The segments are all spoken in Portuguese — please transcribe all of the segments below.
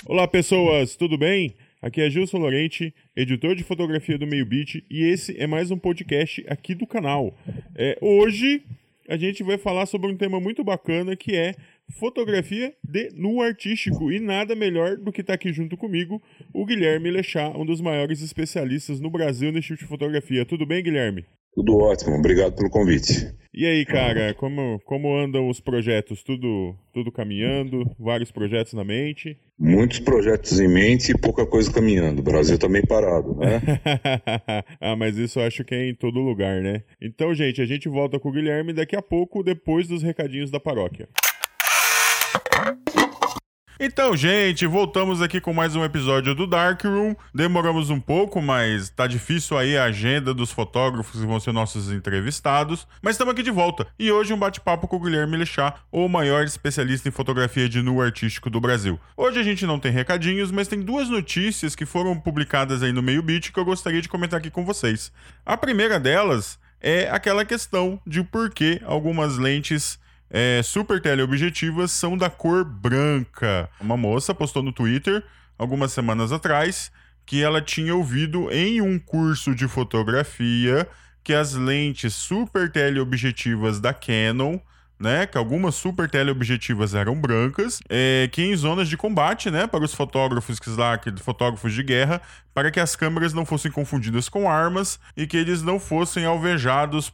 Olá pessoas, tudo bem? Aqui é Gilson Lorente, editor de fotografia do Meio Beat, e esse é mais um podcast aqui do canal. Hoje a gente vai falar sobre um tema muito bacana que é fotografia de nu artístico, e nada melhor do que estar aqui junto comigo o Guilherme Lechá, um dos maiores especialistas no Brasil nesse tipo de fotografia. Tudo bem, Guilherme? Tudo ótimo, obrigado pelo convite. E aí, cara, como andam os projetos? Tudo caminhando? Vários projetos na mente? Muitos projetos em mente e pouca coisa caminhando. O Brasil tá meio parado, né? Mas isso eu acho que é em todo lugar, né? Então, gente, a gente volta com o Guilherme daqui a pouco, depois dos recadinhos da paróquia. Então, gente, voltamos aqui com mais um episódio do Darkroom. Demoramos um pouco, mas tá difícil aí a agenda dos fotógrafos que vão ser nossos entrevistados. Mas estamos aqui de volta. E hoje um bate-papo com o Guilherme Lechá, o maior especialista em fotografia de nu artístico do Brasil. Hoje a gente não tem recadinhos, mas tem duas notícias que foram publicadas aí no Meio Beat que eu gostaria de comentar aqui com vocês. A primeira delas é aquela questão de por que algumas lentes super teleobjetivas são da cor branca. Uma moça postou no Twitter, algumas semanas atrás, que ela tinha ouvido em um curso de fotografia que as lentes super teleobjetivas da Canon, né, que algumas super teleobjetivas eram brancas, que em zonas de combate, né, para os fotógrafos fotógrafos de guerra, para que as câmeras não fossem confundidas com armas e que eles não fossem alvejados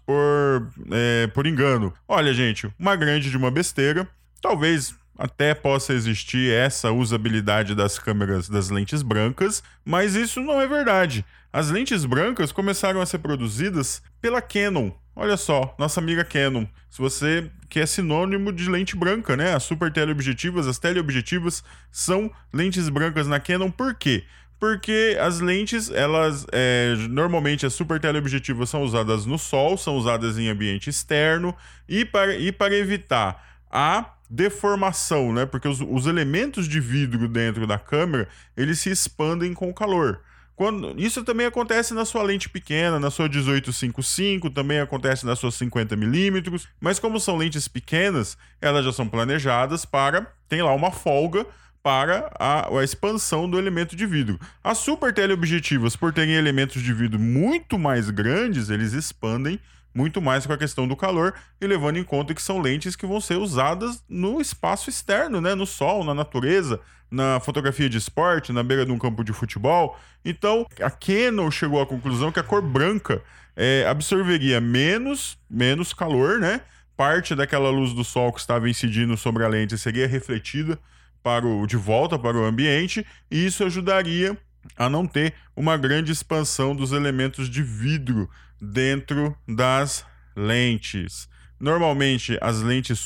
por engano. Olha, gente, uma grande de uma besteira. Talvez até possa existir essa usabilidade das câmeras das lentes brancas, mas isso não é verdade. As lentes brancas começaram a ser produzidas pela Canon. Olha só, nossa amiga Canon. Se você que é sinônimo de lente branca, né? As super teleobjetivas, as teleobjetivas são lentes brancas na Canon. Por quê? Porque as lentes, elas normalmente as super teleobjetivas são usadas no sol, são usadas em ambiente externo e para evitar a deformação, né? Porque os elementos de vidro dentro da câmera, eles se expandem com o calor. Isso também acontece na sua lente pequena, na sua 18-55, também acontece na sua 50mm, mas como são lentes pequenas, elas já são planejadas tem lá uma folga para a expansão do elemento de vidro. As super teleobjetivas, por terem elementos de vidro muito mais grandes, eles expandem muito mais com a questão do calor e levando em conta que são lentes que vão ser usadas no espaço externo, né? No sol, na natureza, na fotografia de esporte, na beira de um campo de futebol. Então, a Canon chegou à conclusão que a cor branca absorveria menos calor, né? Parte daquela luz do sol que estava incidindo sobre a lente seria refletida de volta para o ambiente, e isso ajudaria a não ter uma grande expansão dos elementos de vidro dentro das lentes. Normalmente as lentes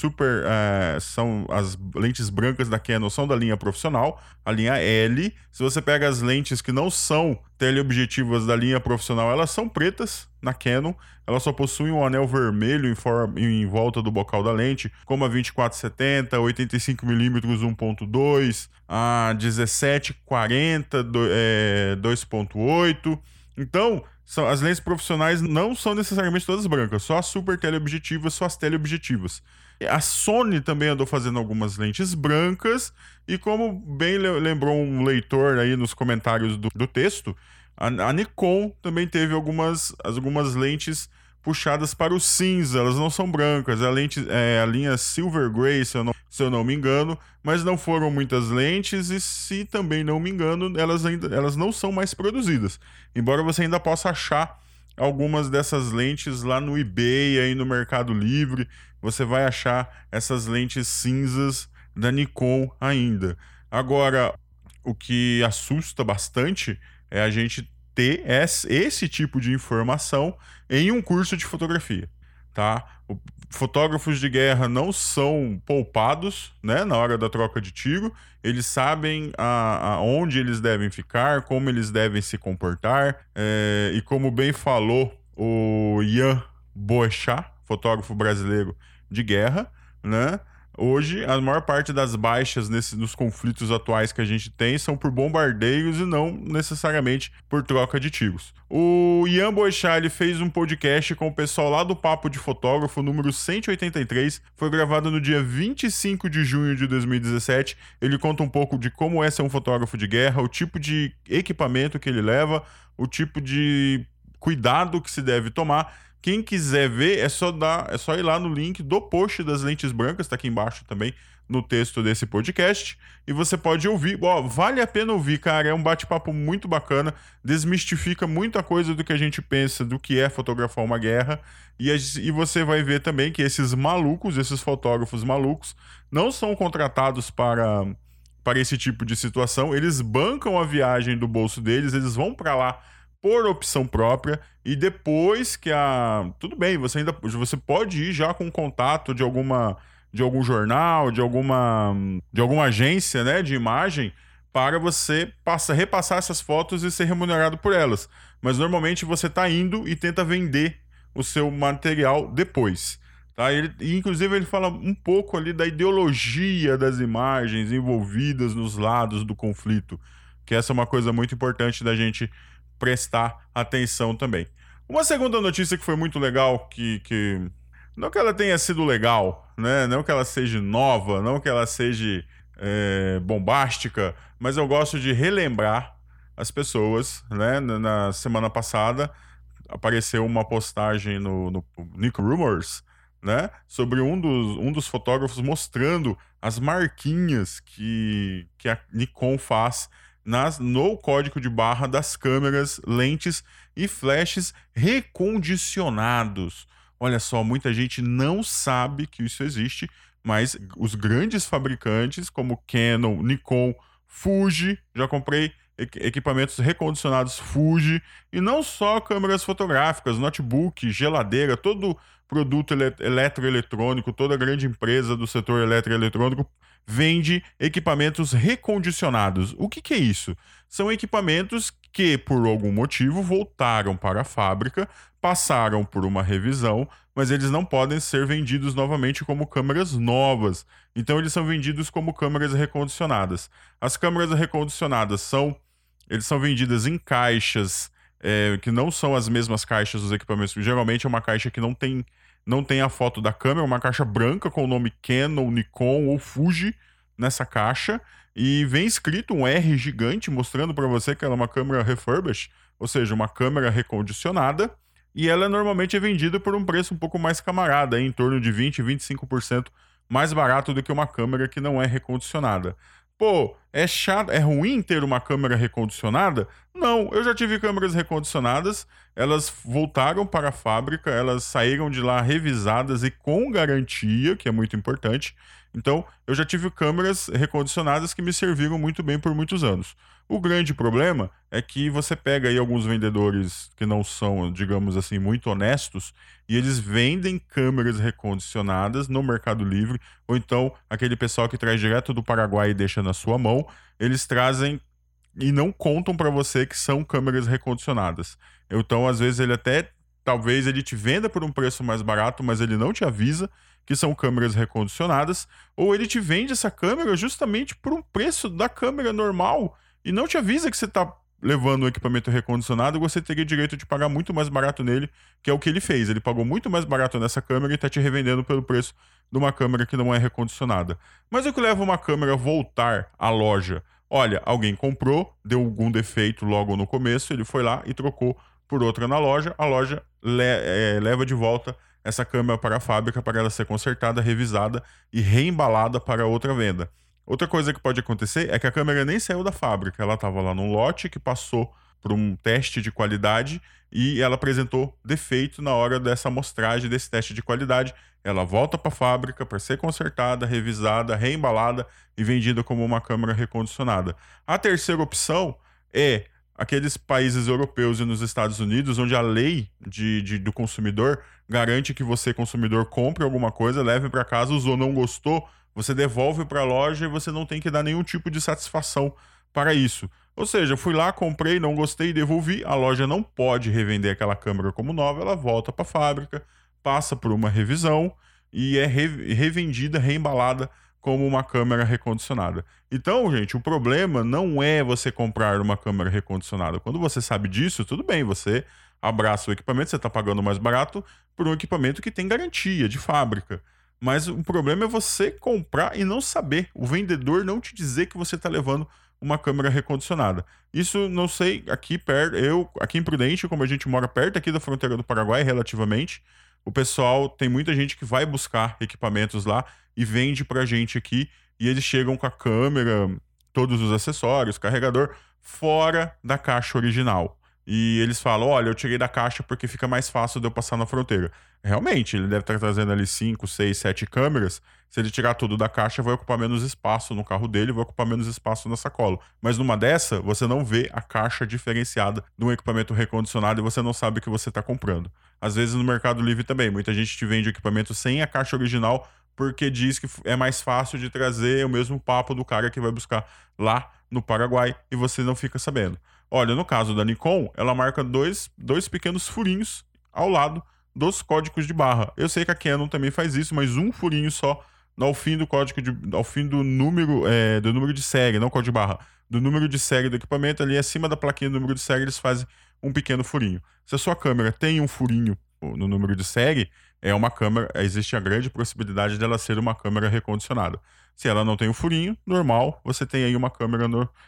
as lentes brancas da Canon são da linha profissional, a linha L. Se você pega as lentes que não são teleobjetivas da linha profissional, elas são pretas na Canon. Elas só possuem um anel vermelho em volta do bocal da lente, como a 24-70, 85mm 1.2, a 17-40 2.8. Então, as lentes profissionais não são necessariamente todas brancas, só as super teleobjetivas, só as teleobjetivas. A Sony também andou fazendo algumas lentes brancas, e como bem lembrou um leitor aí nos comentários do texto, a Nikon também teve algumas lentes puxadas para o cinza. Elas não são brancas, a linha Silver Grey, se eu não me engano, mas não foram muitas lentes, e se também não me engano, elas não são mais produzidas, embora você ainda possa achar algumas dessas lentes lá no eBay, aí no Mercado Livre. Você vai achar essas lentes cinzas da Nikon ainda. Agora, o que assusta bastante é a gente ter esse tipo de informação em um curso de fotografia, tá? Fotógrafos de guerra não são poupados, né, na hora da troca de tiro. Eles sabem aonde eles devem ficar, como eles devem se comportar, e como bem falou o Ian Boechat, fotógrafo brasileiro de guerra, né? Hoje, a maior parte das baixas nos conflitos atuais que a gente tem são por bombardeios e não necessariamente por troca de tiros. O Ian Boechat, ele fez um podcast com o pessoal lá do Papo de Fotógrafo, número 183. Foi gravado no dia 25 de junho de 2017. Ele conta um pouco de como é ser um fotógrafo de guerra, o tipo de equipamento que ele leva, o tipo de cuidado que se deve tomar. Quem quiser ver, é só ir lá no link do post das lentes brancas, tá aqui embaixo também no texto desse podcast, e você pode ouvir. Vale a pena ouvir, cara, é um bate-papo muito bacana, desmistifica muita coisa do que a gente pensa do que é fotografar uma guerra, e você vai ver também que esses malucos, esses fotógrafos malucos, não são contratados para esse tipo de situação, eles bancam a viagem do bolso deles, eles vão para lá por opção própria, e depois que tudo bem, você pode ir já com contato de algum jornal, de alguma agência, né, de imagem, para você repassar essas fotos e ser remunerado por elas. Mas normalmente você está indo e tenta vender o seu material depois. Tá? Inclusive ele fala um pouco ali da ideologia das imagens envolvidas nos lados do conflito, que essa é uma coisa muito importante da gente prestar atenção também. Uma segunda notícia que foi muito legal, que não que ela tenha sido legal, né? Não que ela seja nova, não que ela seja bombástica, mas eu gosto de relembrar as pessoas, né? Na semana passada apareceu uma postagem no Nick Rumors, né? Sobre um dos fotógrafos mostrando as marquinhas que a Nikon faz no código de barra das câmeras, lentes e flashes recondicionados. Olha só, muita gente não sabe que isso existe, mas os grandes fabricantes como Canon, Nikon, Fuji, já comprei equipamentos recondicionados Fuji, e não só câmeras fotográficas, notebook, geladeira, todo produto eletroeletrônico, toda grande empresa do setor eletroeletrônico vende equipamentos recondicionados. O que é isso? São equipamentos que, por algum motivo, voltaram para a fábrica, passaram por uma revisão, mas eles não podem ser vendidos novamente como câmeras novas. Então, eles são vendidos como câmeras recondicionadas. As câmeras recondicionadas são vendidas em caixas que não são as mesmas caixas dos equipamentos. Geralmente é uma caixa que não tem a foto da câmera, uma caixa branca com o nome Canon, Nikon ou Fuji nessa caixa, e vem escrito um R gigante mostrando para você que ela é uma câmera refurbished, ou seja, uma câmera recondicionada, e ela normalmente é vendida por um preço um pouco mais camarada, em torno de 20, 25% mais barato do que uma câmera que não é recondicionada. Pô, é chato, é ruim ter uma câmera recondicionada? Não, eu já tive câmeras recondicionadas, elas voltaram para a fábrica, elas saíram de lá revisadas e com garantia, que é muito importante. Então, eu já tive câmeras recondicionadas que me serviram muito bem por muitos anos. O grande problema é que você pega aí alguns vendedores que não são, digamos assim, muito honestos, e eles vendem câmeras recondicionadas no Mercado Livre, ou então aquele pessoal que traz direto do Paraguai e deixa na sua mão, eles trazem e não contam para você que são câmeras recondicionadas. Então, às vezes, talvez ele te venda por um preço mais barato, mas ele não te avisa que são câmeras recondicionadas, ou ele te vende essa câmera justamente por um preço da câmera normal e não te avisa que você está levando um equipamento recondicionado e você teria direito de pagar muito mais barato nele, que é o que ele fez. Ele pagou muito mais barato nessa câmera e está te revendendo pelo preço de uma câmera que não é recondicionada. Mas o que leva uma câmera a voltar à loja? Olha, alguém comprou, deu algum defeito logo no começo, ele foi lá e trocou por outra na loja, a loja leva de volta essa câmera para a fábrica para ela ser consertada, revisada e reembalada para outra venda. Outra coisa que pode acontecer é que a câmera nem saiu da fábrica, ela estava lá num lote que passou por um teste de qualidade e ela apresentou defeito na hora dessa amostragem, desse teste de qualidade. Ela volta para a fábrica para ser consertada, revisada, reembalada e vendida como uma câmera recondicionada. A terceira opção é aqueles países europeus e nos Estados Unidos, onde a lei do consumidor garante que você, consumidor, compre alguma coisa, leve para casa, usou, não gostou, você devolve para a loja e você não tem que dar nenhum tipo de satisfação para isso. Ou seja, fui lá, comprei, não gostei, devolvi, a loja não pode revender aquela câmera como nova, ela volta para a fábrica, passa por uma revisão e é revendida, reembalada como uma câmera recondicionada. Então, gente, o problema não é você comprar uma câmera recondicionada. Quando você sabe disso, tudo bem, você abraça o equipamento, você está pagando mais barato por um equipamento que tem garantia de fábrica. Mas o problema é você comprar e não saber. O vendedor não te dizer que você está levando uma câmera recondicionada. Isso, não sei, aqui perto, aqui em Prudente, como a gente mora perto aqui da fronteira do Paraguai, relativamente, o pessoal, tem muita gente que vai buscar equipamentos lá e vende pra gente aqui, e eles chegam com a câmera, todos os acessórios, carregador, fora da caixa original. E eles falam, olha, eu tirei da caixa porque fica mais fácil de eu passar na fronteira. Realmente, ele deve estar trazendo ali 5, 6, 7 câmeras. Se ele tirar tudo da caixa, vai ocupar menos espaço no carro dele, vai ocupar menos espaço na sacola. Mas numa dessa, você não vê a caixa diferenciada de um equipamento recondicionado e você não sabe o que você está comprando. Às vezes no Mercado Livre também, muita gente te vende equipamento sem a caixa original porque diz que é mais fácil de trazer o mesmo papo do cara que vai buscar lá no Paraguai e você não fica sabendo. Olha, no caso da Nikon, ela marca dois pequenos furinhos ao lado dos códigos de barra. Eu sei que a Canon também faz isso, mas um furinho só ao fim do ao fim do número de série, não código de barra, do número de série do equipamento, ali acima da plaquinha do número de série, eles fazem um pequeno furinho. Se a sua câmera tem um furinho no número de série, é uma câmera, existe a grande possibilidade dela ser uma câmera recondicionada. Se ela não tem um furinho, normal, você tem aí uma câmera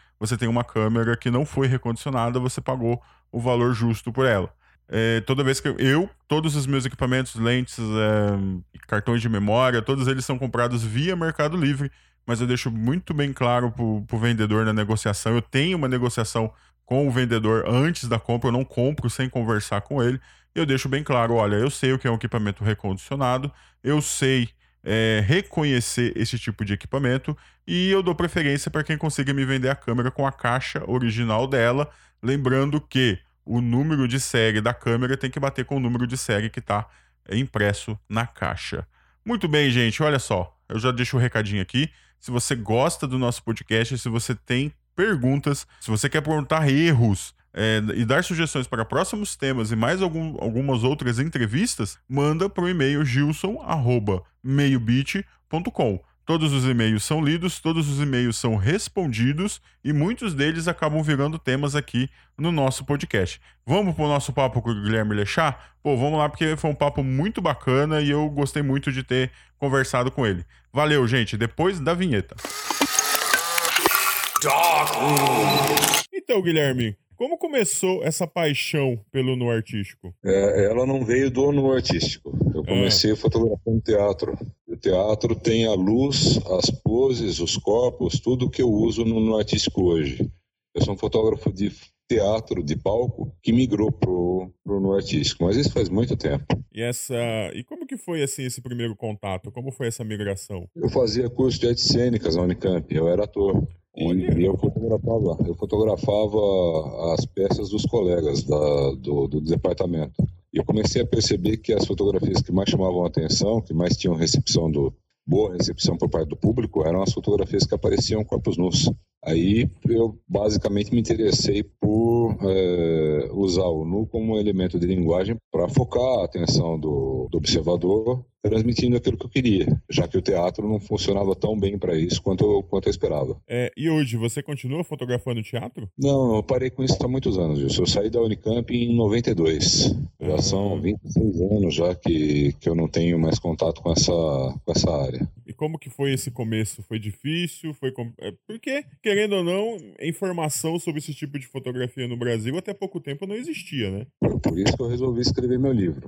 que não foi recondicionada, você pagou o valor justo por ela. Toda vez que todos os meus equipamentos, lentes, cartões de memória, todos eles são comprados via Mercado Livre, mas eu deixo muito bem claro pro vendedor na negociação. Eu tenho uma negociação com o vendedor antes da compra, eu não compro sem conversar com ele. Eu deixo bem claro, olha, eu sei o que é um equipamento recondicionado, eu sei reconhecer esse tipo de equipamento e eu dou preferência para quem consiga me vender a câmera com a caixa original dela, lembrando que o número de série da câmera tem que bater com o número de série que está impresso na caixa. Muito bem, gente, olha só, eu já deixo o recadinho aqui. Se você gosta do nosso podcast, se você tem perguntas, se você quer perguntar erros e dar sugestões para próximos temas e mais algumas outras entrevistas, manda para o e-mail gilson@meiobit.com. Todos os e-mails são lidos, todos os e-mails são respondidos e muitos deles acabam virando temas aqui no nosso podcast. Vamos pro nosso papo com o Guilherme Lechá? Pô, vamos lá, porque foi um papo muito bacana e eu gostei muito de ter conversado com ele. Valeu, gente. Depois da vinheta. Então, Guilherme, como começou essa paixão pelo nu artístico? Ela não veio do nu artístico. Eu comecei fotografando teatro. O teatro tem a luz, as poses, os corpos, tudo que eu uso no nu artístico hoje. Eu sou um fotógrafo de teatro, de palco, que migrou pro nu artístico. Mas isso faz muito tempo. E como que foi assim esse primeiro contato? Como foi essa migração? Eu fazia curso de artes cênicas na Unicamp. Eu era ator. E eu fotografava as peças dos colegas do departamento. E eu comecei a perceber que as fotografias que mais chamavam a atenção, que mais tinham boa recepção por parte do público, eram as fotografias que apareciam corpos nus. Aí eu basicamente me interessei por usar o nu como um elemento de linguagem para focar a atenção do observador, transmitindo aquilo que eu queria, já que o teatro não funcionava tão bem para isso quanto eu esperava. E hoje, você continua fotografando teatro? Não, eu parei com isso há muitos anos, Wilson. Eu saí da Unicamp em 92. Já são 26 anos já que eu não tenho mais contato com essa área. E como que foi esse começo? Foi difícil? Porque, querendo ou não, informação sobre esse tipo de fotografia no Brasil até pouco tempo não existia, né? Por isso que eu resolvi escrever meu livro,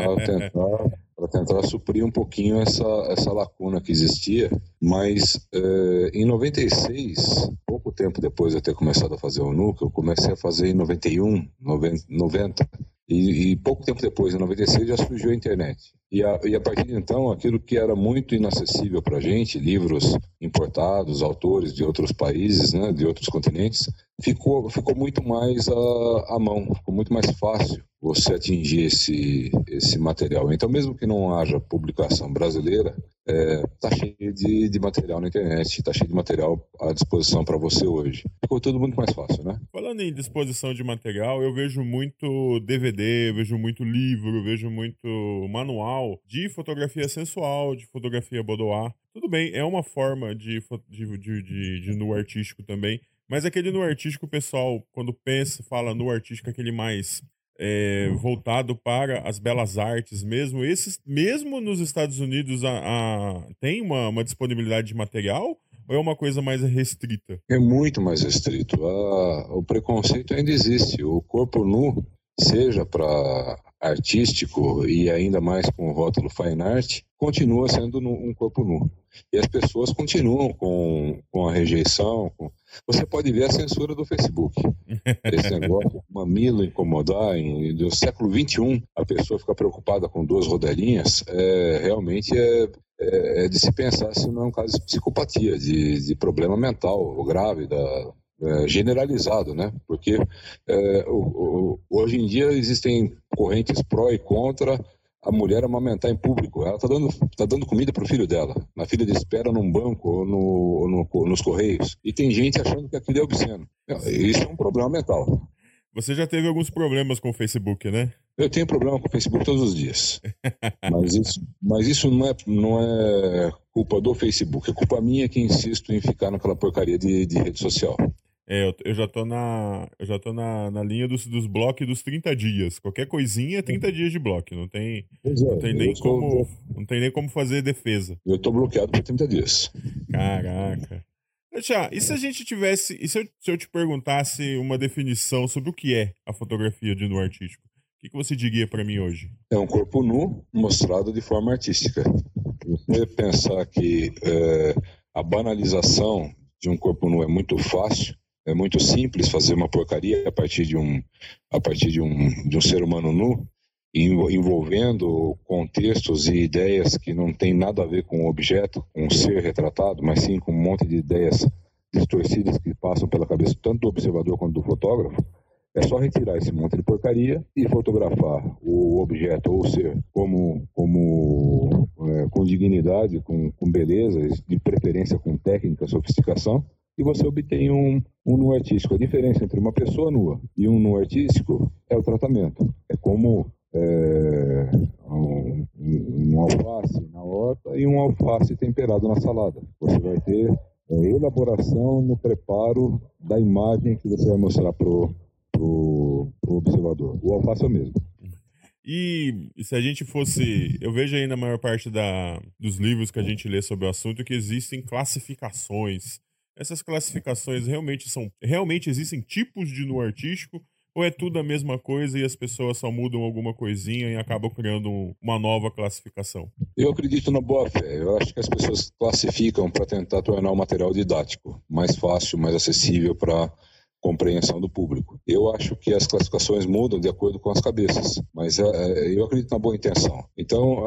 para tentar suprir um pouquinho essa lacuna que existia. Mas em 96, pouco tempo depois de eu ter começado a fazer o nu, que eu comecei a fazer em 91, 90, e pouco tempo depois, em 96, já surgiu a internet. E a partir de então, aquilo que era muito inacessível para a gente, livros importados, autores de outros países, né, de outros continentes, ficou muito mais à mão, ficou muito mais fácil você atingir esse material. Então, mesmo que não haja publicação brasileira, está cheio de material na internet, está cheio de material à disposição para você hoje. Ficou tudo muito mais fácil, né? Falando em disposição de material, eu vejo muito DVD, eu vejo muito livro, eu vejo muito manual de fotografia sensual, de fotografia boudoir. Tudo bem, é uma forma de nu artístico também, mas aquele nu artístico, o pessoal, quando pensa, fala nu artístico, aquele mais voltado para as belas artes mesmo. Esses, mesmo nos Estados Unidos, tem uma disponibilidade de material? Ou é uma coisa mais restrita? É muito mais restrito. O preconceito ainda existe. O corpo nu, seja para artístico e ainda mais com o rótulo fine art, continua sendo um corpo nu. E as pessoas continuam com a rejeição. Você pode ver a censura do Facebook. Esse negócio, mamilo incomodar, do século XXI, a pessoa fica preocupada com 2 rodelinhas, realmente é de se pensar se não é um caso de psicopatia, de problema mental grave, generalizado, né? Porque hoje em dia existem correntes pró e contra a mulher amamentar em público. Ela tá dando comida pro filho dela, na fila de espera num banco ou nos correios. E tem gente achando que aquilo é obsceno. Isso é um problema mental. Você já teve alguns problemas com o Facebook, né? Eu tenho problema com o Facebook todos os dias. Mas isso não é culpa do Facebook. É culpa minha que insisto em ficar naquela porcaria de rede social. Eu já tô na linha dos blocos dos 30 dias. Qualquer coisinha, 30 dias de bloco. Não tem nem como fazer defesa. Eu tô bloqueado por 30 dias. Caraca. E se a gente tivesse... E se eu te perguntasse uma definição sobre o que é a fotografia de nu artístico? O que você diria para mim hoje? É um corpo nu mostrado de forma artística. Você pensar que a banalização de um corpo nu é muito fácil, é muito simples fazer uma porcaria a partir de um ser humano nu, envolvendo contextos e ideias que não tem nada a ver com o objeto, com o ser retratado, mas sim com um monte de ideias distorcidas que passam pela cabeça tanto do observador quanto do fotógrafo. É só retirar esse monte de porcaria e fotografar o objeto ou o ser com dignidade, com beleza, de preferência com técnica, sofisticação, e você obtém um nu artístico. A diferença entre uma pessoa nua e um nu artístico é o tratamento. É como um alface na horta e um alface temperado na salada. Você vai ter elaboração no preparo da imagem que você vai mostrar pro observador. O alface é o mesmo. E se a gente fosse... Eu vejo aí na maior parte dos livros que a gente lê sobre o assunto que existem classificações. Essas classificações realmente existem tipos de nu artístico? Ou é tudo a mesma coisa e as pessoas só mudam alguma coisinha e acabam criando uma nova classificação? Eu acredito na boa fé. Eu acho que as pessoas classificam para tentar tornar o material didático mais fácil, mais acessível para compreensão do público. Eu acho que as classificações mudam de acordo com as cabeças, mas eu acredito na boa intenção. Então,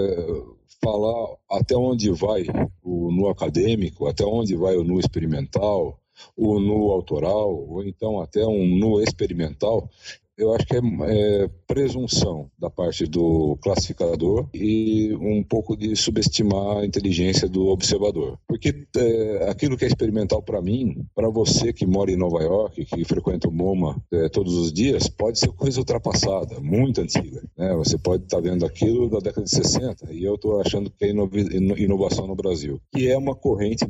falar até onde vai o nu acadêmico, até onde vai o nu experimental, o nu autoral, ou então até um nu experimental, eu acho que é presunção da parte do classificador e um pouco de subestimar a inteligência do observador. Porque aquilo que é experimental para mim, para você que mora em Nova York, que frequenta o MoMA todos os dias, pode ser coisa ultrapassada, muito antiga, né? Você pode estar vendo aquilo da década de 60 e eu estou achando que é inovação no Brasil. Que é uma corrente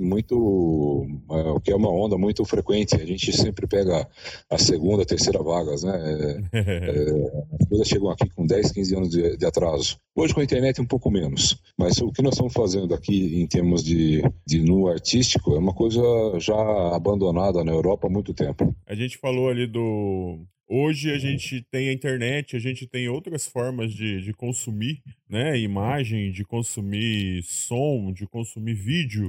que é uma onda muito frequente. A gente sempre pega a segunda, terceira vagas, né? As coisas chegam aqui com 10, 15 anos de atraso. Hoje com a internet um pouco menos, mas o que nós estamos fazendo aqui em termos de nu artístico é uma coisa já abandonada na Europa há muito tempo. A gente falou ali Hoje a gente tem a internet, a gente tem outras formas de consumir, né, imagem, de consumir som, de consumir vídeo,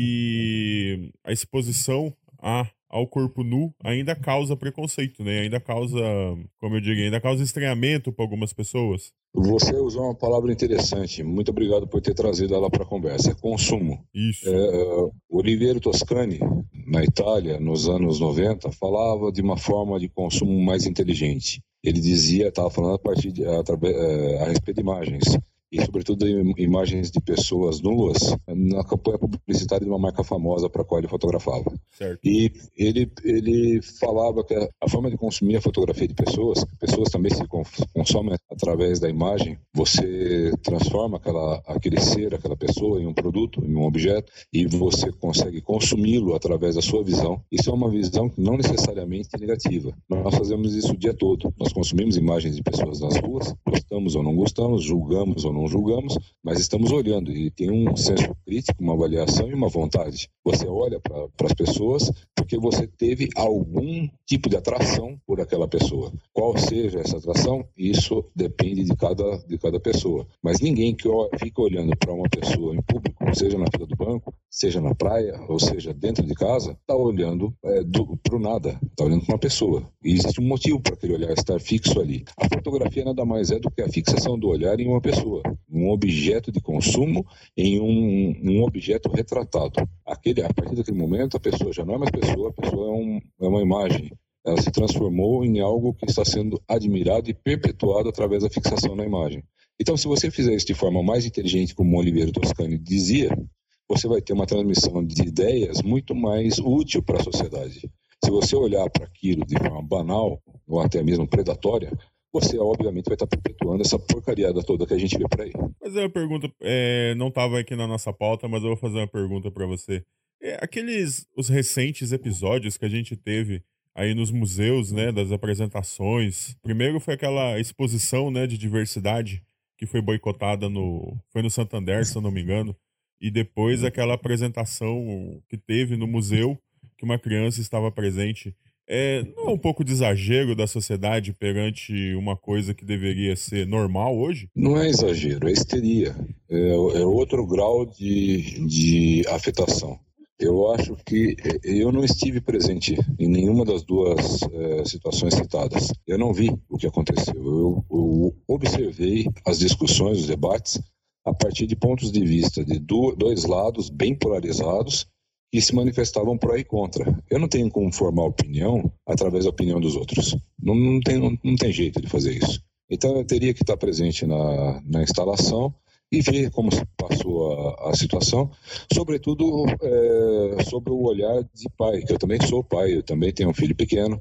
e a exposição ao corpo nu ainda causa preconceito, né? Ainda causa, como eu digo, ainda causa estranhamento para algumas pessoas. Você usou uma palavra interessante. Muito obrigado por ter trazido ela para a conversa. É consumo. Isso. Oliviero Toscani, na Itália, nos anos 90, falava de uma forma de consumo mais inteligente. Ele dizia, estava falando a respeito de imagens. e sobretudo imagens de pessoas nuas na campanha publicitária de uma marca famosa para a qual ele fotografava. Certo. E ele falava que a forma de consumir a fotografia de pessoas também se consomem através da imagem. Você transforma aquele ser, aquela pessoa em um produto, em um objeto, e você consegue consumi-lo através da sua visão. Isso é uma visão não necessariamente negativa. Nós fazemos isso o dia todo. Nós consumimos imagens de pessoas nas ruas, gostamos ou não gostamos, julgamos ou não julgamos, mas estamos olhando e tem um senso crítico, uma avaliação e uma vontade. Você olha para as pessoas porque você teve algum tipo de atração por aquela pessoa. Qual seja essa atração, isso depende de cada pessoa. Mas ninguém que fica olhando para uma pessoa em público, seja na fila do banco, seja na praia, ou seja dentro de casa, está olhando para o nada, está olhando para uma pessoa. E existe um motivo para aquele olhar estar fixo ali. A fotografia nada mais é do que a fixação do olhar em uma pessoa, um objeto de consumo em um objeto retratado. A partir daquele momento, a pessoa já não é mais pessoa, a pessoa é uma imagem. Ela se transformou em algo que está sendo admirado e perpetuado através da fixação na imagem. Então, se você fizer isso de forma mais inteligente, como o Oliveira Toscani dizia, você vai ter uma transmissão de ideias muito mais útil para a sociedade. Se você olhar para aquilo de forma banal, ou até mesmo predatória, você obviamente vai estar perpetuando essa porcariada toda que a gente vê por aí. Fazer uma pergunta, não estava aqui na nossa pauta, mas eu vou fazer uma pergunta para você. Os recentes episódios que a gente teve aí nos museus, né, das apresentações. Primeiro foi aquela exposição, né, de diversidade que foi boicotada foi no Santander, se eu não me engano. E depois aquela apresentação que teve no museu, que uma criança estava presente. Não é um pouco de exagero da sociedade perante uma coisa que deveria ser normal hoje? Não é exagero, é histeria. É outro grau de afetação. Eu acho que eu não estive presente em nenhuma das duas situações citadas. Eu não vi o que aconteceu. Eu observei as discussões, os debates, a partir de pontos de vista de dois lados bem polarizados que se manifestavam pró e contra. Eu não tenho como formar opinião através da opinião dos outros. Não tem jeito de fazer isso. Então eu teria que estar presente na instalação e ver como se passou a situação, sobretudo sobre o olhar de pai, que eu também sou pai, eu também tenho um filho pequeno,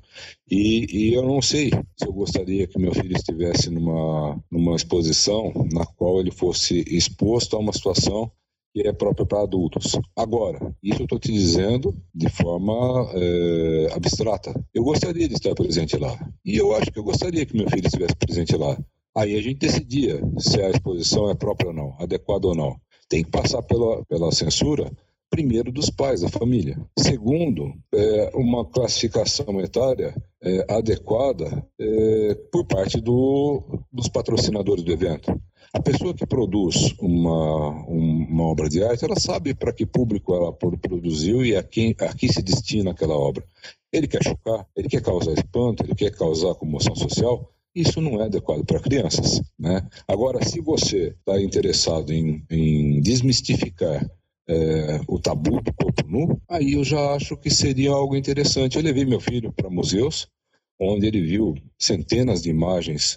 e eu não sei se eu gostaria que meu filho estivesse numa exposição na qual ele fosse exposto a uma situação que é própria para adultos. Agora, isso eu estou te dizendo de forma abstrata. Eu gostaria de estar presente lá, e eu acho que eu gostaria que meu filho estivesse presente lá. Aí a gente decidia se a exposição é própria ou não, adequada ou não. Tem que passar pela censura, primeiro, dos pais, da família. Segundo, uma classificação etária adequada por parte dos patrocinadores do evento. A pessoa que produz uma obra de arte, ela sabe para que público ela produziu e a quem se destina aquela obra. Ele quer chocar, ele quer causar espanto, ele quer causar comoção social. Isso não é adequado para crianças, né? Agora, se você está interessado em desmistificar o tabu do corpo nu, aí eu já acho que seria algo interessante. Eu levei meu filho para museus, onde ele viu centenas de imagens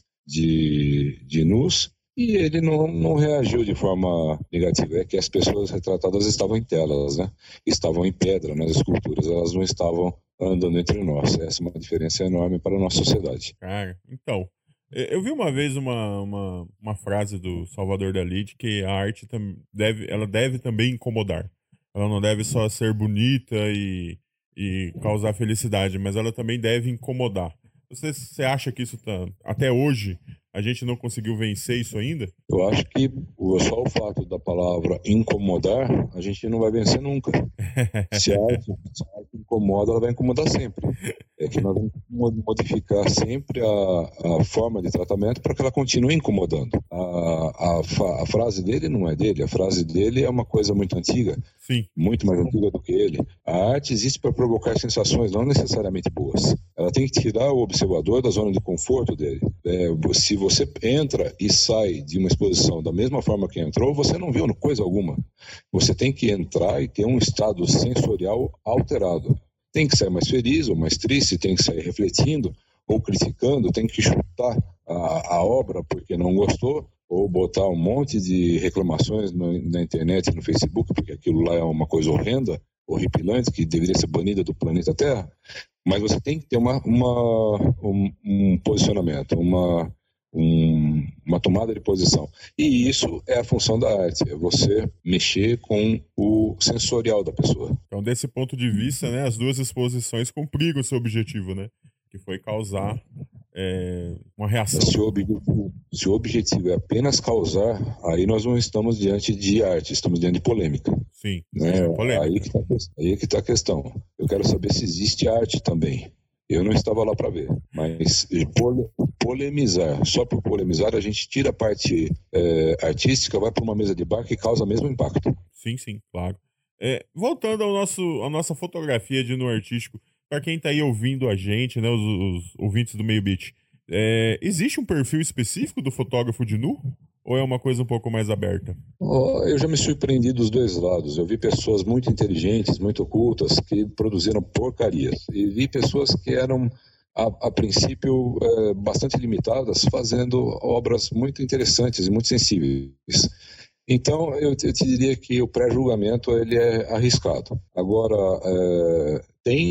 de nus, e ele não reagiu de forma negativa. É que as pessoas retratadas estavam em telas, né? Estavam em pedra nas esculturas, elas não estavam andando entre nós. Essa é uma diferença enorme para a nossa sociedade. Cara, então, eu vi uma vez uma frase do Salvador Dalí de que a arte deve também incomodar. Ela não deve só ser bonita e causar felicidade, mas ela também deve incomodar. Você acha que isso até hoje a gente não conseguiu vencer isso ainda? Eu acho que só o fato da palavra incomodar, a gente não vai vencer nunca. Se a arte incomoda, ela vai incomodar sempre. É que nós vamos modificar sempre a forma de tratamento para que ela continue incomodando. A frase dele não é dele, a frase dele é uma coisa muito antiga. Sim. Muito mais antiga do que ele. A arte existe para provocar sensações não necessariamente boas. Ela tem que tirar o observador da zona de conforto dele. Se você entra e sai de uma exposição da mesma forma que entrou, você não viu coisa alguma. Você tem que entrar e ter um estado sensorial alterado. Tem que sair mais feliz ou mais triste, tem que sair refletindo ou criticando, tem que chutar a obra porque não gostou, ou botar um monte de reclamações na internet, no Facebook, porque aquilo lá é uma coisa horrenda, horripilante, que deveria ser banida do planeta Terra, mas você tem que ter um posicionamento, uma tomada de posição. E isso é a função da arte, é você mexer com o sensorial da pessoa. Então, desse ponto de vista, né, as duas exposições cumpriram o seu objetivo, né? Que foi causar uma reação. Se o objetivo é apenas causar, aí nós não estamos diante de arte, estamos diante de polêmica. Sim, né? polêmica. Aí que está a questão. Eu quero saber se existe arte também. Eu não estava lá para ver, mas polemizar, só por polemizar, a gente tira a parte artística, vai para uma mesa de bar que causa o mesmo impacto. Sim, claro. Voltando à nossa fotografia de nu artístico, para quem está aí ouvindo a gente, né, os ouvintes do Meio Beat, existe um perfil específico do fotógrafo de nu? Ou é uma coisa um pouco mais aberta? Eu já me surpreendi dos dois lados. Eu vi pessoas muito inteligentes, muito ocultas, que produziram porcarias. E vi pessoas que eram, a princípio, bastante limitadas, fazendo obras muito interessantes e muito sensíveis. Então, eu te diria que o pré-julgamento ele é arriscado. Agora, tem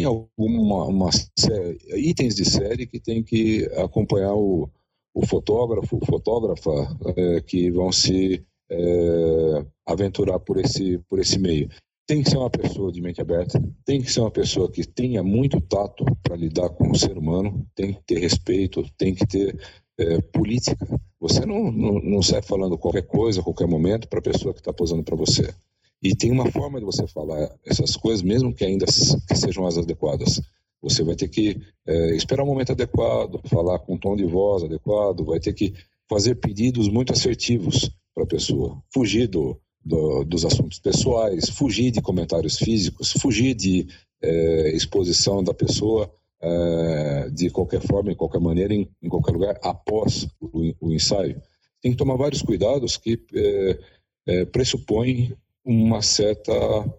itens de série que tem que acompanhar o fotógrafo, fotógrafa, que vão se aventurar por esse meio. Tem que ser uma pessoa de mente aberta, tem que ser uma pessoa que tenha muito tato para lidar com o ser humano, tem que ter respeito, tem que ter política. Você não sai falando qualquer coisa, a qualquer momento, para a pessoa que está posando para você. E tem uma forma de você falar essas coisas, mesmo que ainda que sejam as adequadas. Você vai ter que esperar o momento adequado, falar com um tom de voz adequado, vai ter que fazer pedidos muito assertivos para a pessoa, fugir dos assuntos pessoais, fugir de comentários físicos, fugir de exposição da pessoa de qualquer forma, em qualquer maneira, em qualquer lugar, após o ensaio. Tem que tomar vários cuidados que pressupõem uma certa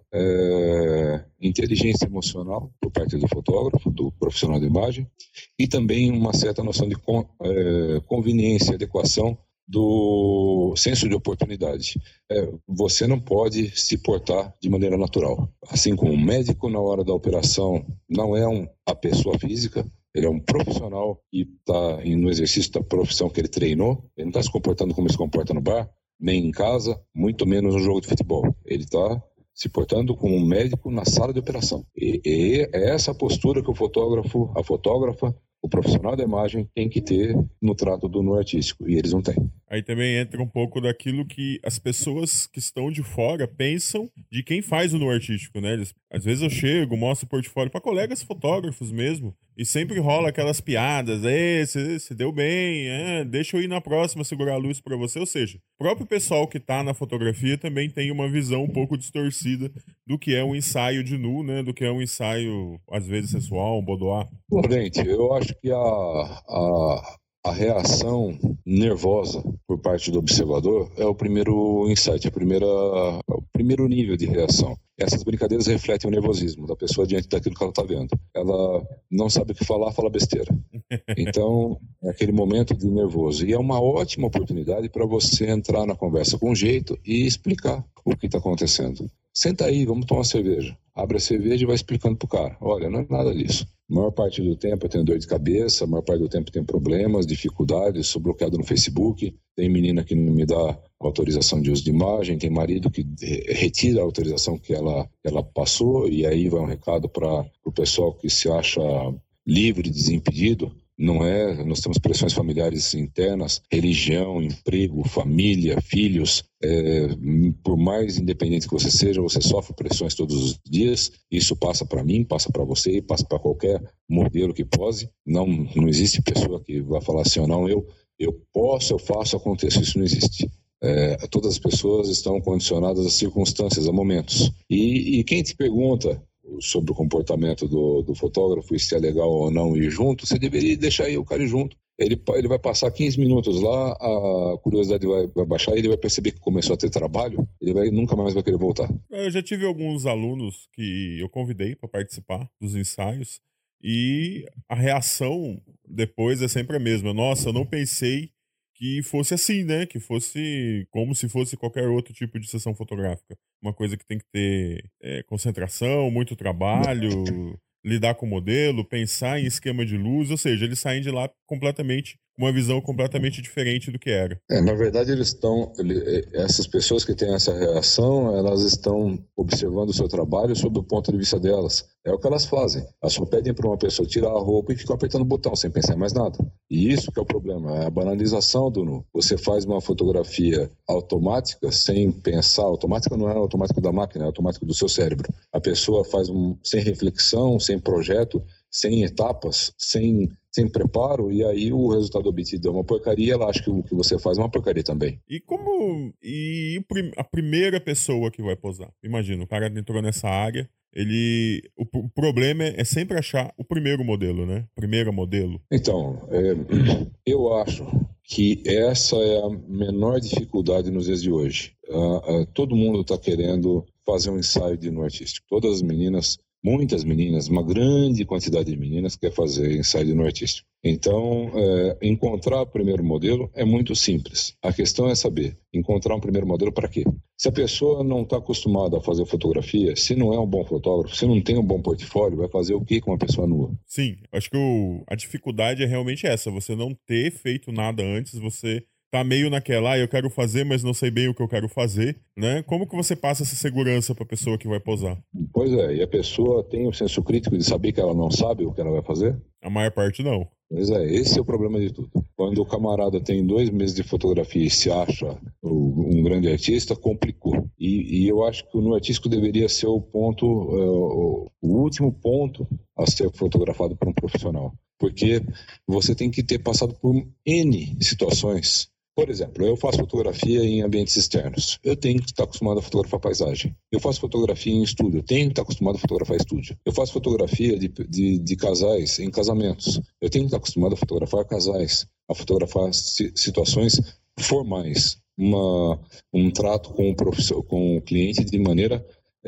inteligência emocional por parte do fotógrafo, do profissional de imagem, e também uma certa noção de conveniência, adequação do senso de oportunidade. Você não pode se portar de maneira natural. Assim como um médico na hora da operação não é a pessoa física, ele é um profissional e está no exercício da profissão que ele treinou, ele não está se comportando como se comporta no bar, nem em casa, muito menos no jogo de futebol. Ele está se portando como um médico na sala de operação. E é essa postura que o fotógrafo, a fotógrafa, o profissional da imagem tem que ter no trato do nu artístico, e eles não têm. Aí também entra um pouco daquilo que as pessoas que estão de fora pensam de quem faz o nu artístico, né? Às vezes eu chego, mostro o portfólio para colegas fotógrafos mesmo, e sempre rola aquelas piadas, você deu bem, deixa eu ir na próxima segurar a luz para você. Ou seja, o próprio pessoal que tá na fotografia também tem uma visão um pouco distorcida do que é um ensaio de nu, né? Do que é um ensaio, às vezes, sensual, um boudoir. Bom, gente, eu acho que a reação nervosa por parte do observador é o primeiro insight, o primeiro nível de reação. Essas brincadeiras refletem o nervosismo da pessoa diante daquilo que ela está vendo. Ela não sabe o que falar, fala besteira. Então, é aquele momento de nervoso. E é uma ótima oportunidade para você entrar na conversa com jeito e explicar o que está acontecendo. Senta aí, vamos tomar uma cerveja. Abre a cerveja e vai explicando pro cara. Olha, não é nada disso. A maior parte do tempo eu tenho dor de cabeça, a maior parte do tempo eu tenho problemas, dificuldades, sou bloqueado no Facebook, tem menina que não me dá autorização de uso de imagem, tem marido que retira a autorização que ela passou, e aí vai um recado para o pessoal que se acha livre, desimpedido. Não é, nós temos pressões familiares internas, religião, emprego, família, filhos. Por mais independente que você seja, você sofre pressões todos os dias. Isso passa para mim, passa para você, passa para qualquer modelo que pose. Não existe pessoa que vai falar assim, ou não, eu posso, eu faço, aconteça. Isso não existe. Todas as pessoas estão condicionadas a circunstâncias, a momentos. E quem te pergunta sobre o comportamento do fotógrafo e se é legal ou não ir junto, você deveria deixar aí o cara ir junto. Ele vai passar 15 minutos lá, a curiosidade vai baixar, ele vai perceber que começou a ter trabalho, nunca mais vai querer voltar. Eu já tive alguns alunos que eu convidei para participar dos ensaios e a reação depois é sempre a mesma. Nossa, eu não pensei que fosse assim, né? Que fosse como se fosse qualquer outro tipo de sessão fotográfica. Uma coisa que tem que ter concentração, muito trabalho, lidar com o modelo, pensar em esquema de luz, ou seja, eles saem de lá completamente, uma visão completamente diferente do que era. Na verdade, essas pessoas que têm essa reação, elas estão observando o seu trabalho sob o ponto de vista delas. É o que elas fazem. Elas só pedem para uma pessoa tirar a roupa e ficam apertando o botão sem pensar em mais nada. E isso que é o problema, é a banalização do nu. Você faz uma fotografia automática sem pensar. Automática não é automática da máquina, é automática do seu cérebro. A pessoa faz sem reflexão, sem projeto, sem etapas, sem preparo, e aí o resultado obtido é uma porcaria, ela acha que o que você faz é uma porcaria também. A primeira pessoa que vai posar? Imagina, o cara entrou nessa área, o problema é sempre achar o primeiro modelo, né? Primeiro modelo. Então, eu acho que essa é a menor dificuldade nos dias de hoje. Todo mundo está querendo fazer um ensaio de nu artístico. Todas as meninas, muitas meninas, uma grande quantidade de meninas quer fazer ensaio de nu artístico. Então, encontrar o primeiro modelo é muito simples. A questão é saber, encontrar um primeiro modelo para quê? Se a pessoa não está acostumada a fazer fotografia, se não é um bom fotógrafo, se não tem um bom portfólio, vai fazer o que com uma pessoa nua? Sim, acho que a dificuldade é realmente essa, você não ter feito nada antes, você tá meio naquela, eu quero fazer, mas não sei bem o que eu quero fazer, né? Como que você passa essa segurança para a pessoa que vai posar? Pois é, e a pessoa tem o senso crítico de saber que ela não sabe o que ela vai fazer? A maior parte não. Pois é, esse é o problema de tudo. Quando o camarada tem 2 meses de fotografia e se acha um grande artista, complicou. E eu acho que o nu artístico deveria ser o último ponto a ser fotografado por um profissional. Porque você tem que ter passado por N situações. Por exemplo, eu faço fotografia em ambientes externos. Eu tenho que estar acostumado a fotografar paisagem. Eu faço fotografia em estúdio. Eu tenho que estar acostumado a fotografar estúdio. Eu faço fotografia de casais em casamentos. Eu tenho que estar acostumado a fotografar casais, a fotografar situações formais. Um trato com o cliente de maneira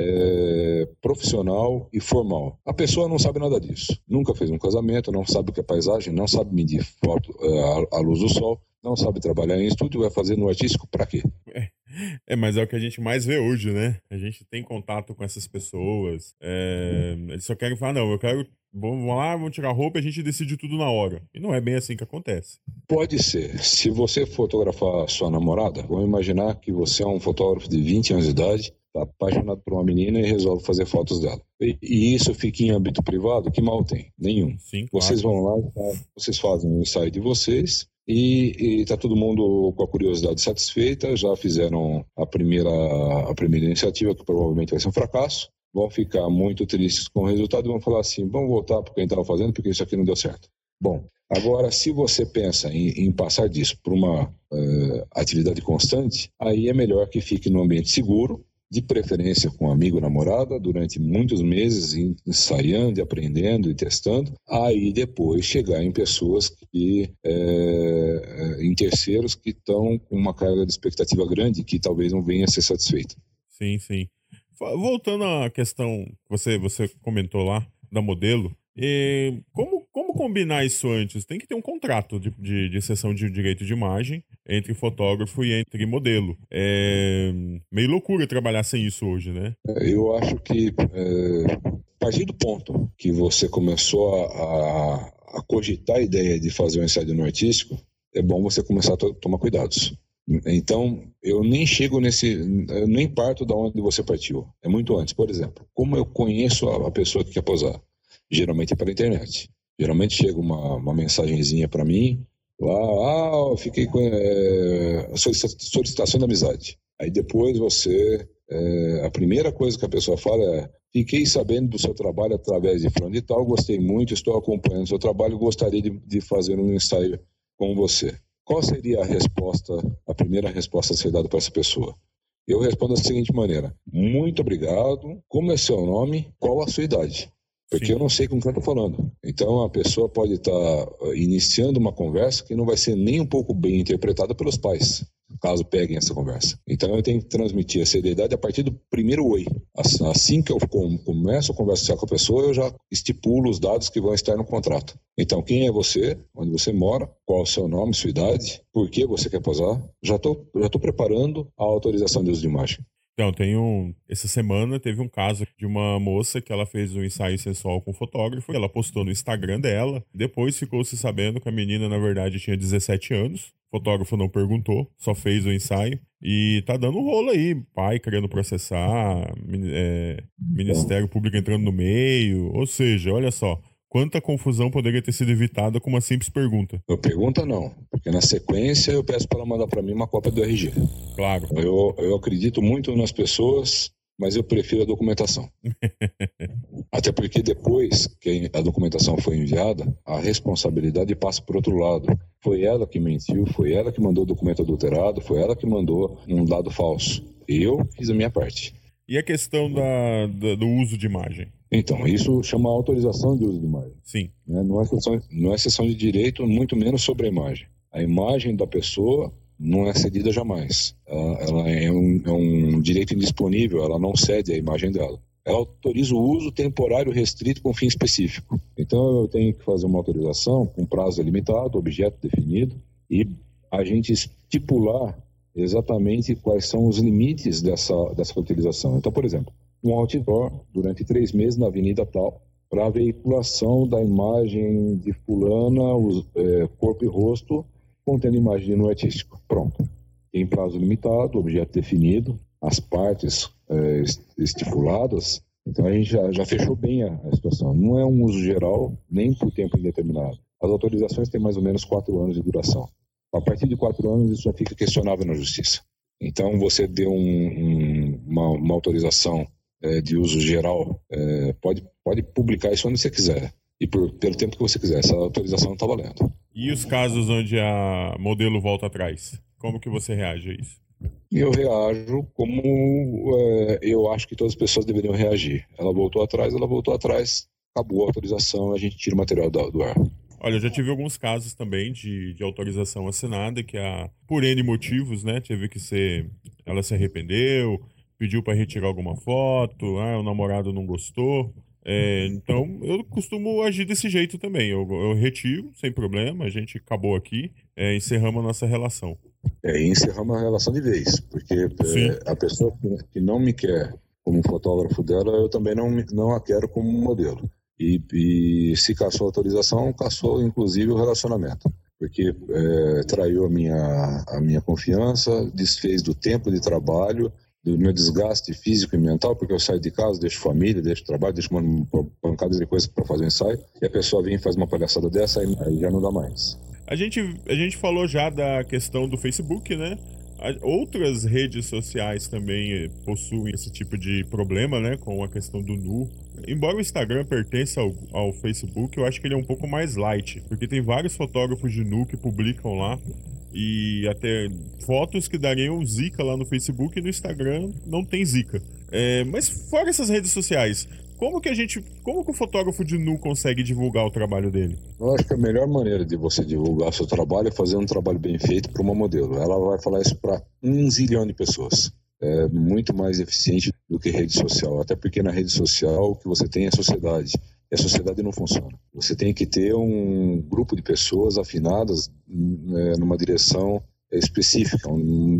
profissional e formal. A pessoa não sabe nada disso. Nunca fez um casamento, não sabe o que é paisagem, não sabe medir foto à luz do sol, não sabe trabalhar em estúdio, vai fazer no artístico pra quê? Mas é o que a gente mais vê hoje, né? A gente tem contato com essas pessoas. Eles só querem falar, não, eu quero... Vamos lá, vamos tirar a roupa e a gente decide tudo na hora. E não é bem assim que acontece. Pode ser. Se você fotografar sua namorada, vamos imaginar que você é um fotógrafo de 20 anos de idade, está apaixonado por uma menina e resolve fazer fotos dela. E isso fica em âmbito privado, que mal tem? Nenhum. Sim, claro. Vocês vão lá, vocês fazem um ensaio de vocês e está todo mundo com a curiosidade satisfeita, já fizeram a primeira iniciativa, que provavelmente vai ser um fracasso, vão ficar muito tristes com o resultado e vão falar assim, vamos voltar para o que a gente estava fazendo, porque isso aqui não deu certo. Bom, agora, se você pensa em passar disso para uma atividade constante, aí é melhor que fique num ambiente seguro, de preferência com um amigo, namorada, durante muitos meses, ensaiando, aprendendo e testando, aí depois chegar em pessoas em terceiros que estão com uma carga de expectativa grande, que talvez não venha a ser satisfeita. Sim, sim. Voltando à questão que você comentou lá, da modelo, como combinar isso antes? Tem que ter um contrato de cessão de direito de imagem entre fotógrafo e entre modelo. É meio loucura trabalhar sem isso hoje, né? Eu acho que, a partir do ponto que você começou a cogitar a ideia de fazer um ensaio no artístico, é bom você começar a tomar cuidados. Então, eu nem parto da onde você partiu. É muito antes. Por exemplo, como eu conheço a pessoa que quer posar? Geralmente é pela internet. Geralmente chega uma mensagenzinha para mim, lá, fiquei com solicitação de amizade. Aí depois a primeira coisa que a pessoa fala é, fiquei sabendo do seu trabalho através de fulano de tal, gostei muito, estou acompanhando o seu trabalho, gostaria de fazer um ensaio com você. Qual seria a primeira resposta a ser dada para essa pessoa? Eu respondo da seguinte maneira, muito obrigado, como é seu nome, qual a sua idade? Porque Sim. Eu não sei com quem eu estou falando. Então a pessoa pode estar iniciando uma conversa que não vai ser nem um pouco bem interpretada pelos pais. caso peguem essa conversa. Então eu tenho que transmitir a seriedade a partir do primeiro oi. Assim que eu começo a conversar com a pessoa, eu já estipulo os dados que vão estar no contrato. Então, quem é você, onde você mora, qual é o seu nome, sua idade, por que você quer posar. Já tô preparando a autorização de uso de imagem. Então, essa semana teve um caso de uma moça que ela fez um ensaio sensual com um fotógrafo, ela postou no Instagram dela, depois ficou-se sabendo que a menina, na verdade, tinha 17 anos, o fotógrafo não perguntou, só fez o ensaio, e tá dando um rolo aí, pai querendo processar, Ministério Público entrando no meio, ou seja, olha só, quanta confusão poderia ter sido evitada com uma simples pergunta. Pergunta não, porque na sequência eu peço para ela mandar para mim uma cópia do RG. Claro. Eu acredito muito nas pessoas, mas eu prefiro a documentação. Até porque depois que a documentação foi enviada, a responsabilidade passa para o outro lado. Foi ela que mentiu, foi ela que mandou o documento adulterado, foi ela que mandou um dado falso. Eu fiz a minha parte. E a questão do uso de imagem? Então, isso chama autorização de uso de imagem. Sim. Não é cessão de direito, muito menos sobre a imagem. A imagem da pessoa não é cedida jamais. Ela é um direito indisponível, ela não cede a imagem dela. Ela autoriza o uso temporário restrito com fim específico. Então, eu tenho que fazer uma autorização com prazo limitado, objeto definido, e a gente estipular exatamente quais são os limites dessa utilização. Então, por exemplo, um outdoor durante 3 meses na avenida tal, para a veiculação da imagem de fulana, corpo e rosto, contendo imagem de nu artístico. Pronto. Em prazo limitado, objeto definido, as partes estipuladas. Então a gente já fechou bem a situação. Não é um uso geral, nem por tempo indeterminado. As autorizações têm mais ou menos 4 anos de duração. A partir de 4 anos, isso já fica questionável na justiça. Então, você deu uma autorização de uso geral, pode publicar isso onde você quiser e pelo tempo que você quiser. Essa autorização não está valendo. E os casos onde a modelo volta atrás? Como que você reage a isso? Eu reajo como eu acho que todas as pessoas deveriam reagir. Ela voltou atrás, acabou a autorização, a gente tira o material do ar. Olha, eu já tive alguns casos também de autorização assinada que por N motivos, né, ela se arrependeu, pediu para retirar alguma foto, o namorado não gostou. Então, eu costumo agir desse jeito também. Eu retiro, sem problema, a gente acabou aqui, encerramos a nossa relação. Encerramos a relação de vez, porque a pessoa que não me quer como fotógrafo dela, eu também não a quero como modelo. E se cassou a autorização, cassou inclusive o relacionamento, porque traiu a minha confiança, desfez do tempo de trabalho, do meu desgaste físico e mental, porque eu saio de casa, deixo família, deixo trabalho, deixo uma pancada de coisa para fazer um ensaio, e a pessoa vem e faz uma palhaçada dessa, aí já não dá mais. A gente falou já da questão do Facebook, né? Outras redes sociais também possuem esse tipo de problema, né? Com a questão do nu. Embora o Instagram pertença ao Facebook, eu acho que ele é um pouco mais light, porque tem vários fotógrafos de nu que publicam lá e até fotos que dariam zica lá no Facebook e no Instagram não tem zica. Mas fora essas redes sociais, como que o fotógrafo de nu consegue divulgar o trabalho dele? Eu acho que a melhor maneira de você divulgar seu trabalho é fazer um trabalho bem feito para uma modelo. Ela vai falar isso para 1 zilhão de pessoas. É muito mais eficiente do que rede social. Até porque na rede social o que você tem é a sociedade. E a sociedade não funciona. Você tem que ter um grupo de pessoas afinadas numa direção específica.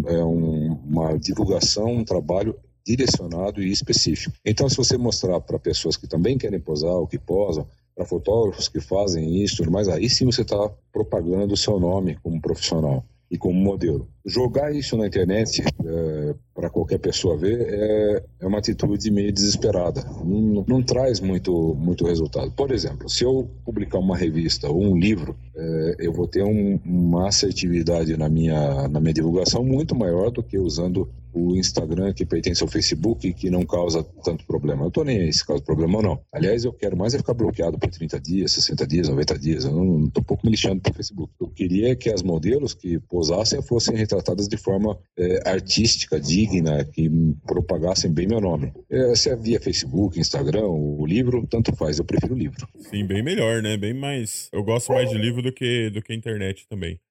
Uma divulgação, um trabalho direcionado e específico. Então, se você mostrar para pessoas que também querem posar ou que posam, para fotógrafos que fazem isso, tudo mais, aí sim você está propagando o seu nome como profissional e como modelo. Jogar isso na internet para qualquer pessoa ver é uma atitude meio desesperada. Não traz muito resultado. Por exemplo, se eu publicar uma revista ou um livro, eu vou ter uma assertividade na minha divulgação muito maior do que usando o Instagram, que pertence ao Facebook e que não causa tanto problema. Eu estou nem aí se causa problema ou não. Aliás, eu quero mais ficar bloqueado por 30 dias, 60 dias, 90 dias. Eu não estou um pouco me lixando para o Facebook. Eu queria que as modelos que posassem fossem retratadas de forma artística, digna, que propagassem bem meu nome. Se é via Facebook, Instagram, o livro, tanto faz. Eu prefiro o livro. Sim, bem melhor, né? Bem mais... Eu gosto mais de livro do que internet também.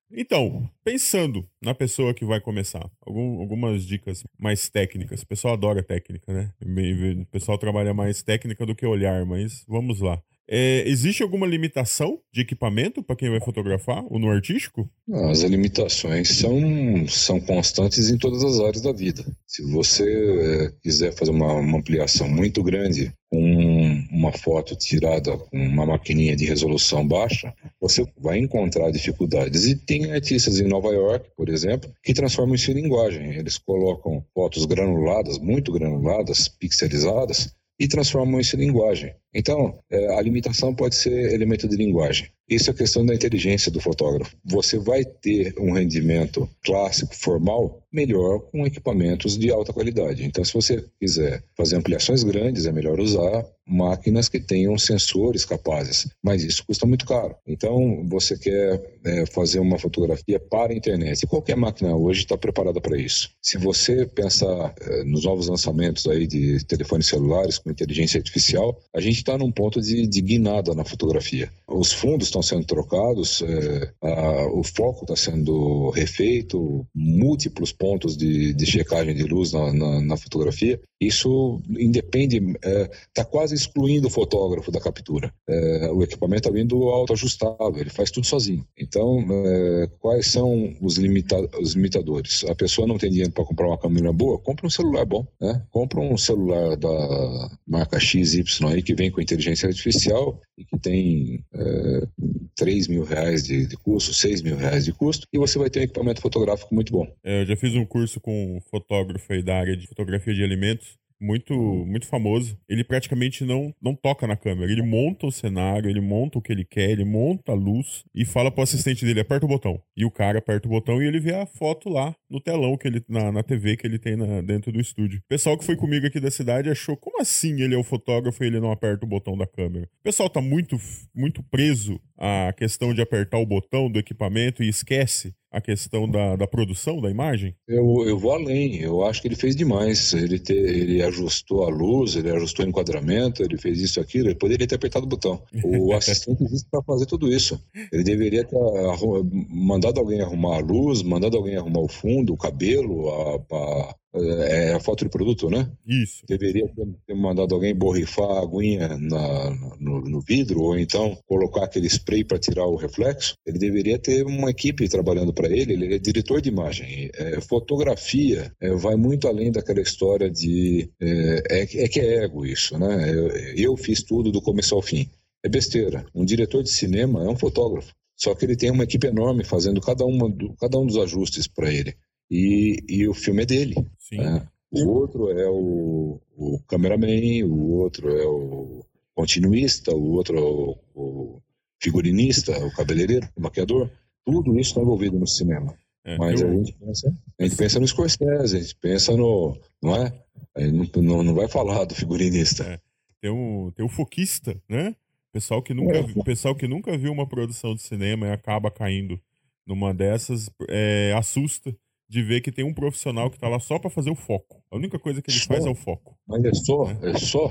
Então, pensando na pessoa que vai começar, algumas dicas mais técnicas. O pessoal adora técnica, né? O pessoal trabalha mais técnica do que olhar, mas vamos lá. Existe alguma limitação de equipamento para quem vai fotografar ou no artístico? Não, as limitações são constantes em todas as áreas da vida. Se você quiser fazer uma ampliação muito grande com uma foto tirada com uma maquininha de resolução baixa, você vai encontrar dificuldades. E tem artistas em Nova York, por exemplo, que transformam isso em linguagem. Eles colocam fotos granuladas, muito granuladas, pixelizadas, e transformam isso em linguagem. Então, a limitação pode ser elemento de linguagem. Isso é questão da inteligência do fotógrafo. Você vai ter um rendimento clássico, formal, melhor com equipamentos de alta qualidade. Então, se você quiser fazer ampliações grandes, é melhor usar máquinas que tenham sensores capazes. Mas isso custa muito caro. Então, você quer fazer uma fotografia para a internet. E qualquer máquina hoje está preparada para isso. Se você pensar nos novos lançamentos aí de telefones celulares com inteligência artificial, a gente está num ponto de guinada na fotografia. Os fundos estão sendo trocados, o foco está sendo refeito, múltiplos pontos de checagem de luz na fotografia. Isso independe, está quase excluindo o fotógrafo da captura. O equipamento está vindo autoajustável, ele faz tudo sozinho. Então, quais são os limitadores? A pessoa não tem dinheiro para comprar uma câmera boa? Compra um celular bom, né? Compra um celular da marca XY aí que vem com inteligência artificial e que tem R$3.000 de custo, R$6.000 de custo, e você vai ter um equipamento fotográfico muito bom. Eu já fiz um curso com um fotógrafo aí da área de fotografia de alimentos, muito famoso. Ele praticamente não toca na câmera. Ele monta o cenário, ele monta o que ele quer, ele monta a luz e fala pro assistente dele, aperta o botão. E o cara aperta o botão e ele vê a foto lá no telão, que ele, na TV que ele tem dentro do estúdio. O pessoal que foi comigo aqui da cidade achou, como assim ele é o fotógrafo e ele não aperta o botão da câmera? O pessoal tá muito preso à questão de apertar o botão do equipamento e esquece a questão da produção da imagem? Eu vou além, eu acho que ele fez demais. Ele ajustou a luz, ele ajustou o enquadramento, ele fez isso, aquilo, ele poderia ter apertado o botão. O assistente existe para fazer tudo isso. Ele deveria ter mandado alguém arrumar a luz, mandado alguém arrumar o fundo, o cabelo, a foto de produto, né? Isso. Deveria ter mandado alguém borrifar a aguinha no vidro, ou então colocar aquele spray para tirar o reflexo. Ele deveria ter uma equipe trabalhando para ele. Ele é diretor de imagem. Fotografia vai muito além daquela história de... que é ego isso, né? Eu fiz tudo do começo ao fim. É besteira. Um diretor de cinema é um fotógrafo. Só que ele tem uma equipe enorme fazendo cada um dos ajustes para ele. E o filme é dele. Sim. Né? O outro é o cameraman, o outro é o continuista, o outro é o figurinista, o cabeleireiro, o maquiador. Tudo isso está envolvido no cinema. Mas a gente pensa no Scorsese, a gente pensa no... Não é? A gente não vai falar do figurinista. Tem o foquista, né? Pessoal que nunca viu uma produção de cinema e acaba caindo numa dessas, assusta de ver que tem um profissional que tá lá só para fazer o foco. A única coisa que ele faz é o foco. Mas é só.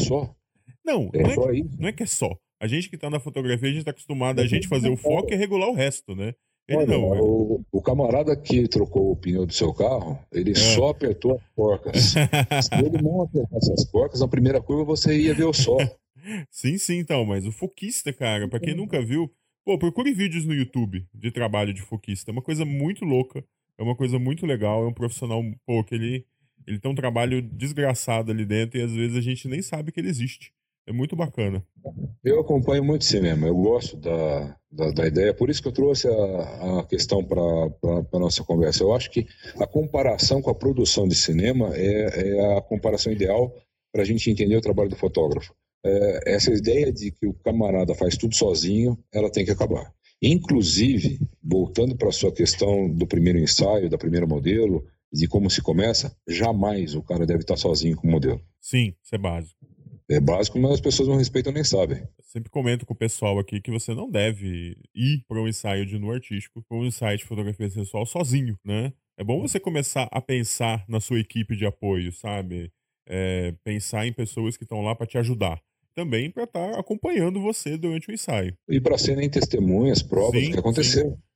Não é que é só. A gente que tá na fotografia, a gente tá acostumado a gente fazer o foco e regular o resto, né? Ele o camarada que trocou o pneu do seu carro, ele só apertou as porcas. Se ele não apertasse as porcas, na primeira curva você ia ver o sol. Sim, então, mas o foquista, cara, pra quem nunca viu, procure vídeos no YouTube de trabalho de foquista. É uma coisa muito louca, é uma coisa muito legal, é um profissional, que ele tem um trabalho desgraçado ali dentro e às vezes a gente nem sabe que ele existe. É muito bacana. Eu acompanho muito cinema, eu gosto da ideia, por isso que eu trouxe a questão para a nossa conversa. Eu acho que a comparação com a produção de cinema é a comparação ideal para a gente entender o trabalho do fotógrafo. Essa ideia de que o camarada faz tudo sozinho, ela tem que acabar. Inclusive, voltando para a sua questão do primeiro ensaio, da primeira modelo, de como se começa, jamais o cara deve estar sozinho com o modelo. Sim, isso é básico. É básico, mas as pessoas não respeitam nem sabem. Eu sempre comento com o pessoal aqui que você não deve ir para um ensaio de nu artístico, para um ensaio de fotografia sensual sozinho, né? É bom você começar a pensar na sua equipe de apoio, sabe? Pensar em pessoas que estão lá para te ajudar. Também para estar acompanhando você durante o ensaio. E para serem testemunhas, provas do que aconteceu.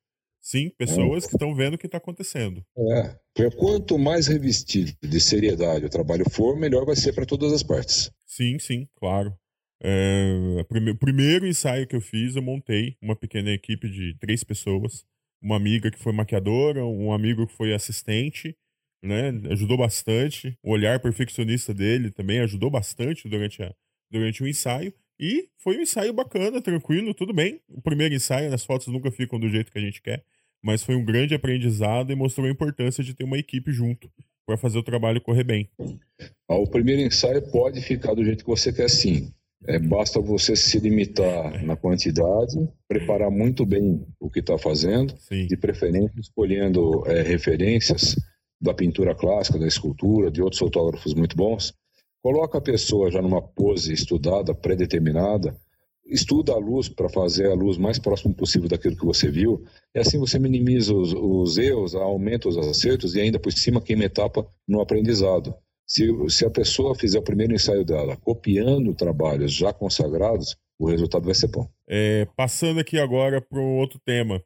Sim, pessoas que estão vendo o que está acontecendo. Porque quanto mais revestido de seriedade o trabalho for, melhor vai ser para todas as partes. Sim, claro. O primeiro ensaio que eu fiz, eu montei uma pequena equipe de 3 pessoas. Uma amiga que foi maquiadora, um amigo que foi assistente, né? Ajudou bastante. O olhar perfeccionista dele também ajudou bastante durante o ensaio. E foi um ensaio bacana, tranquilo, tudo bem. O primeiro ensaio, as fotos nunca ficam do jeito que a gente quer, mas foi um grande aprendizado e mostrou a importância de ter uma equipe junto para fazer o trabalho correr bem. O primeiro ensaio pode ficar do jeito que você quer, sim. Basta você se limitar na quantidade, preparar muito bem o que está fazendo, Sim. de preferência escolhendo referências da pintura clássica, da escultura, de outros fotógrafos muito bons. Coloca a pessoa já numa pose estudada, pré-determinada, estuda a luz para fazer a luz mais próximo possível daquilo que você viu, e assim você minimiza os erros, aumenta os acertos e ainda por cima queima etapa no aprendizado. Se a pessoa fizer o primeiro ensaio dela copiando trabalhos já consagrados, o resultado vai ser bom. Passando aqui agora para um outro tema.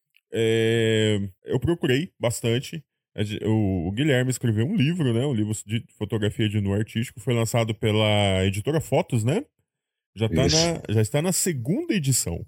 Eu procurei bastante. O Guilherme escreveu um livro, né? Um livro de fotografia de nu artístico. Foi lançado pela editora Fotos, né? Já está na segunda edição.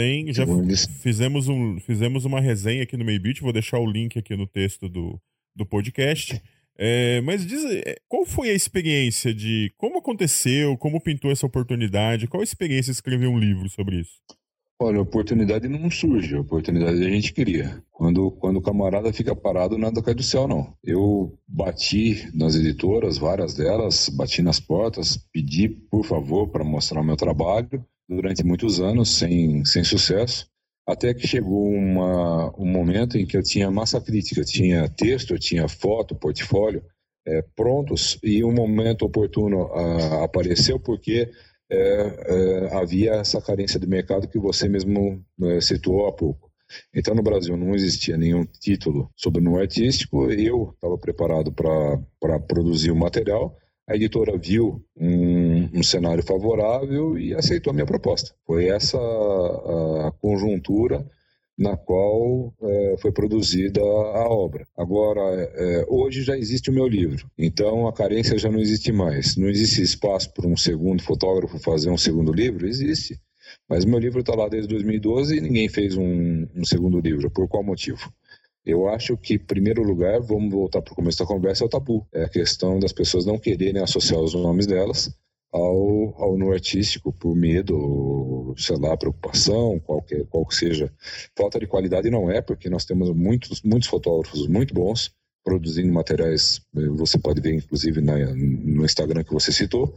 Fizemos uma resenha aqui no Maybeat. Vou deixar o link aqui no texto do podcast. Mas diz, qual foi a experiência de como aconteceu, como pintou essa oportunidade? Qual a experiência de escrever um livro sobre isso? Olha, a oportunidade não surge, a oportunidade a gente cria. Quando o camarada fica parado, nada cai do céu, não. Eu bati nas editoras, várias delas, bati nas portas, pedi, por favor, para mostrar o meu trabalho durante muitos anos, sem sucesso. Até que chegou um momento em que eu tinha massa crítica, eu tinha texto, eu tinha foto, portfólio prontos, e um momento oportuno apareceu porque havia essa carência de mercado que você mesmo citou há pouco. Então, no Brasil não existia nenhum título sobre nu artístico, eu estava preparado para produzir o material. A editora viu um cenário favorável e aceitou a minha proposta. Foi essa a conjuntura na qual foi produzida a obra. Agora, hoje já existe o meu livro, então a carência já não existe mais. Não existe espaço para um segundo fotógrafo fazer um segundo livro? Existe. Mas o meu livro está lá desde 2012 e ninguém fez um segundo livro. Por qual motivo? Eu acho que, em primeiro lugar, vamos voltar para o começo da conversa, é o tabu. É a questão das pessoas não quererem associar os nomes delas ao nu artístico por medo, sei lá, preocupação, qual que seja. Falta de qualidade não é, porque nós temos muitos fotógrafos muito bons produzindo materiais, você pode ver inclusive no Instagram que você citou,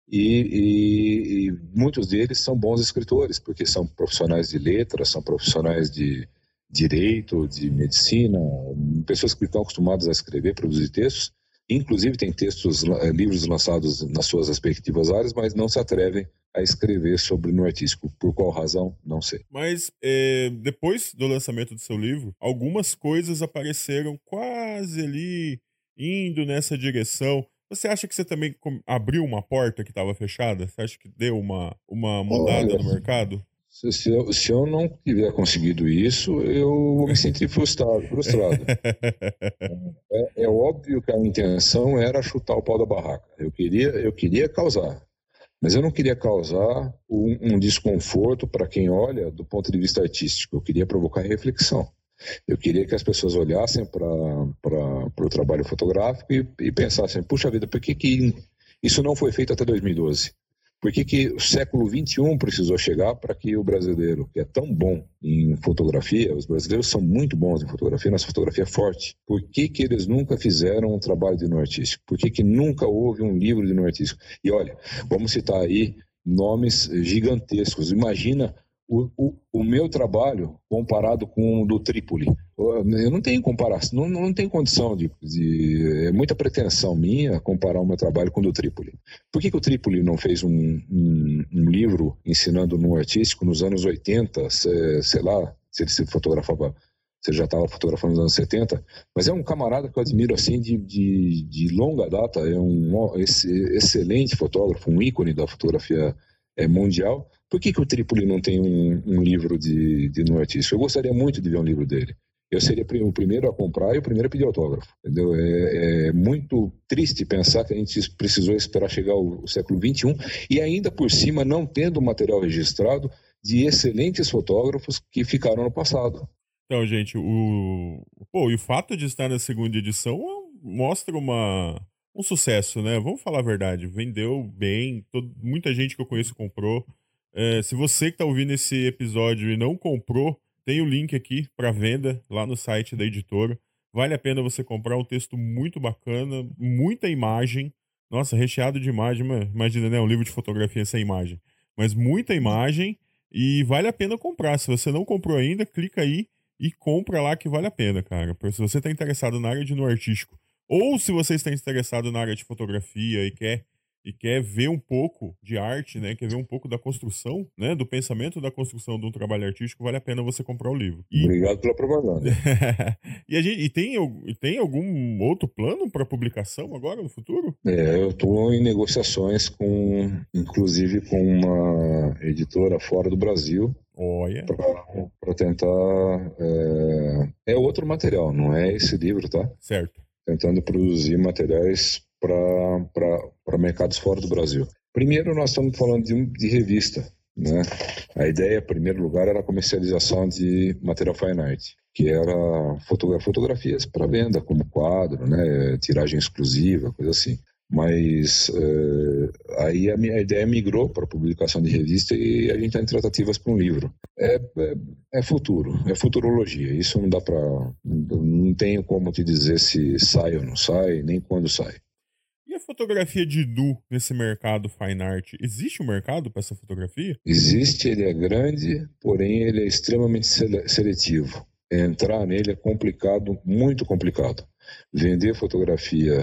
e muitos deles são bons escritores, porque são profissionais de letras, são profissionais de direito, de medicina, pessoas que estão acostumadas a escrever, produzir textos, inclusive tem livros lançados nas suas respectivas áreas, mas não se atrevem a escrever sobre nu artístico. Por qual razão? Não sei. Mas depois do lançamento do seu livro, algumas coisas apareceram quase ali, indo nessa direção. Você acha que você também abriu uma porta que estava fechada? Você acha que deu uma mudada no mercado? Se eu não tiver conseguido isso, eu vou me sentir frustrado. É óbvio que a intenção era chutar o pau da barraca. Eu queria causar, mas eu não queria causar um desconforto para quem olha do ponto de vista artístico. Eu queria provocar reflexão. Eu queria que as pessoas olhassem para o trabalho fotográfico e pensassem, puxa vida, por que isso não foi feito até 2012? Por que o século XXI precisou chegar para que o brasileiro, que é tão bom em fotografia, os brasileiros são muito bons em fotografia, nossa fotografia é forte. Por que eles nunca fizeram um trabalho de nu artístico? Por que nunca houve um livro de nu artístico? E olha, vamos citar aí nomes gigantescos. Imagina o meu trabalho comparado com o do Trípoli. Eu não tenho comparação, não tenho condição é muita pretensão minha comparar o meu trabalho com o do Trípoli. Por que o Trípoli não fez um livro ensinando nu artístico nos anos 80, sei lá, se ele se fotografava, se ele já estava fotografando nos anos 70, mas é um camarada que eu admiro assim de longa data, é um excelente fotógrafo, um ícone da fotografia mundial. Por que o Trípoli não tem um livro de Nuno Artístico? Eu gostaria muito de ver um livro dele. Eu seria o primeiro a comprar e o primeiro a pedir autógrafo, entendeu? É muito triste pensar que a gente precisou esperar chegar o século XXI e ainda por cima não tendo material registrado de excelentes fotógrafos que ficaram no passado. Então, gente, e o fato de estar na segunda edição mostra um sucesso, né? Vamos falar a verdade. Vendeu bem, muita gente que eu conheço comprou. Se você que está ouvindo esse episódio e não comprou, tem o link aqui para venda lá no site da editora. Vale a pena você comprar, um texto muito bacana, muita imagem. Nossa, recheado de imagem. Imagina, né? Um livro de fotografia sem imagem. Mas muita imagem e vale a pena comprar. Se você não comprou ainda, clica aí e compra lá que vale a pena, cara. Se você está interessado na área de no artístico ou se você está interessado na área de fotografia e quer ver um pouco de arte, né? Quer ver um pouco da construção, né? Do pensamento da construção de um trabalho artístico, vale a pena você comprar o livro. Obrigado pela propaganda. E tem algum outro plano para publicação agora, no futuro? Eu estou em negociações inclusive com uma editora fora do Brasil. Olha. Para tentar... É outro material, não é esse livro, tá? Certo. Tentando produzir materiais para mercados fora do Brasil. Primeiro, nós estamos falando de revista, né? A ideia, em primeiro lugar, era a comercialização de material fine art, que era fotografias para venda, como quadro, né? Tiragem exclusiva, coisa assim. Mas aí a minha ideia migrou para a publicação de revista e a gente está em tratativas para um livro. É futuro, é futurologia. Isso não dá para... Não tenho como te dizer se sai ou não sai, nem quando sai. E a fotografia de nu nesse mercado fine art? Existe um mercado para essa fotografia? Existe, ele é grande, porém ele é extremamente seletivo. Entrar nele é complicado, muito complicado. Vender fotografia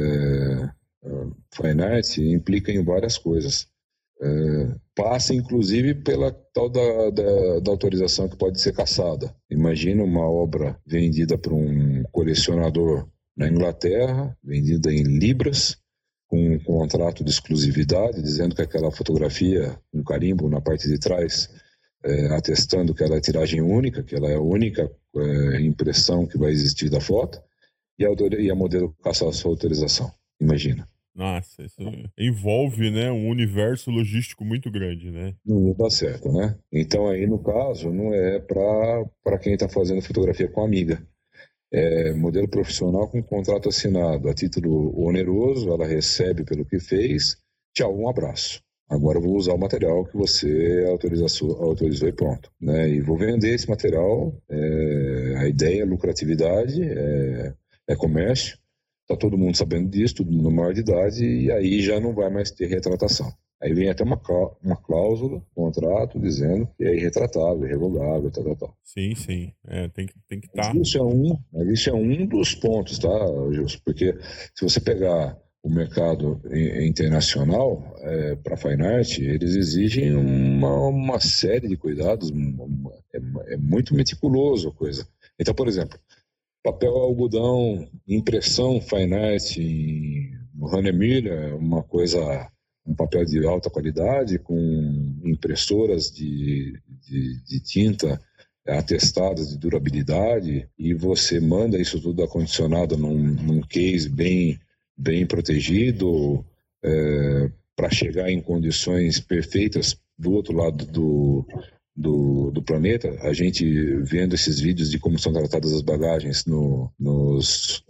fine art implica em várias coisas. Passa inclusive pela tal da autorização que pode ser cassada. Imagina uma obra vendida para um colecionador na Inglaterra, vendida em libras, com um contrato de exclusividade, dizendo que aquela fotografia, um carimbo na parte de trás, atestando que ela é tiragem única, que ela é a única impressão que vai existir da foto, e a modelo caçar a sua autorização. Imagina. Nossa, isso envolve, né, um universo logístico muito grande, né? Não dá certo, né? Então aí, no caso, não é para quem está fazendo fotografia com amiga. É modelo profissional com contrato assinado a título oneroso, ela recebe pelo que fez, tchau, um abraço. Agora eu vou usar o material que você autorizou e pronto, né? E vou vender esse material, a ideia é lucratividade, é comércio, tá todo mundo sabendo disso, todo mundo maior de idade, e aí já não vai mais ter retratação. Aí vem até uma cláusula, contrato, dizendo que é irretratável, irrevogável, tal. Sim. Tem que estar. Isso é um dos pontos, tá, Gilson? Porque se você pegar o mercado internacional para fine art, eles exigem uma série de cuidados, é muito meticuloso a coisa. Então, por exemplo, papel algodão, impressão fine art no Hahnemann Miller, um papel de alta qualidade, com impressoras de tinta atestadas de durabilidade, e você manda isso tudo acondicionado num case bem protegido, para chegar em condições perfeitas do outro lado do planeta. A gente vendo esses vídeos de como são tratadas as bagagens nos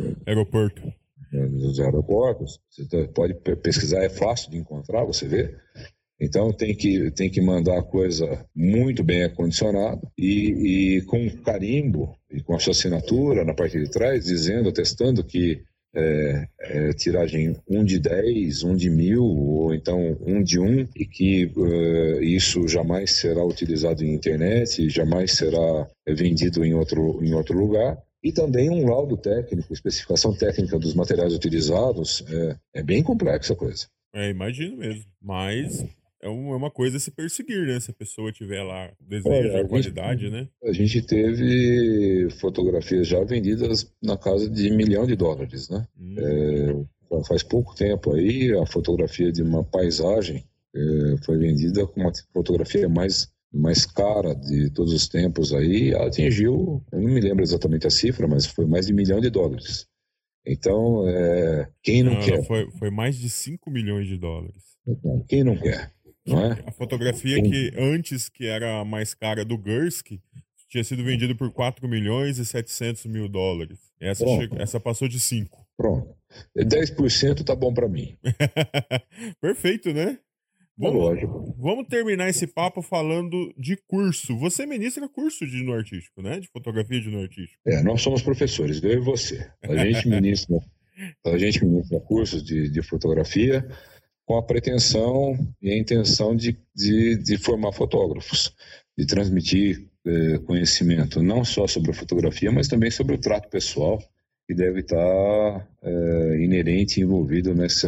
aeroportos, você pode pesquisar, é fácil de encontrar, você vê. Então tem que mandar a coisa muito bem acondicionada e com carimbo e com a sua assinatura na parte de trás, atestando que tiragem 1 de 10, 1 de 1000, ou então 1 de 1, e que isso jamais será utilizado em internet, jamais será vendido em outro lugar. E também um laudo técnico, especificação técnica dos materiais utilizados. É bem complexa a coisa. Imagino mesmo. Mas é uma coisa a se perseguir, né? Se a pessoa tiver lá desejo, a qualidade, né? A gente teve fotografias já vendidas na casa de $1 milhão, né? Faz pouco tempo aí, a fotografia de uma paisagem foi vendida como a fotografia mais cara de todos os tempos aí, ela atingiu, eu não me lembro exatamente a cifra, mas foi mais de $1 milhão. Então, quem não quer? Foi mais de $5 milhões. Quem não quer? Não é? A fotografia que antes, que era a mais cara do Gursky, tinha sido vendida por $4.700.000. Essa passou de 5. Pronto. 10% tá bom para mim. Perfeito, né? Lógico. Vamos terminar esse papo falando de curso. Você ministra curso de no artístico, né? De fotografia de no artístico. Nós somos professores, eu e você. A gente ministra cursos de fotografia com a pretensão e a intenção de formar fotógrafos, de transmitir conhecimento não só sobre a fotografia, mas também sobre o trato pessoal, que deve estar inerente e envolvido nesse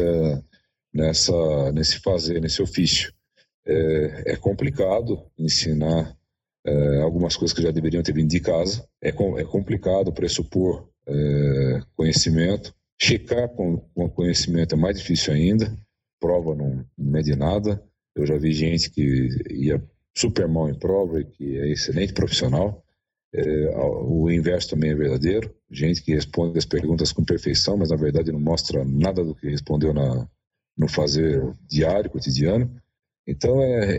ofício. É complicado ensinar algumas coisas que já deveriam ter vindo de casa, é complicado pressupor conhecimento, checar com conhecimento é mais difícil ainda, prova não mede nada. Eu já vi gente que ia super mal em prova e que é excelente profissional. O inverso também é verdadeiro, gente que responde as perguntas com perfeição, mas na verdade não mostra nada do que respondeu no fazer diário, cotidiano. Então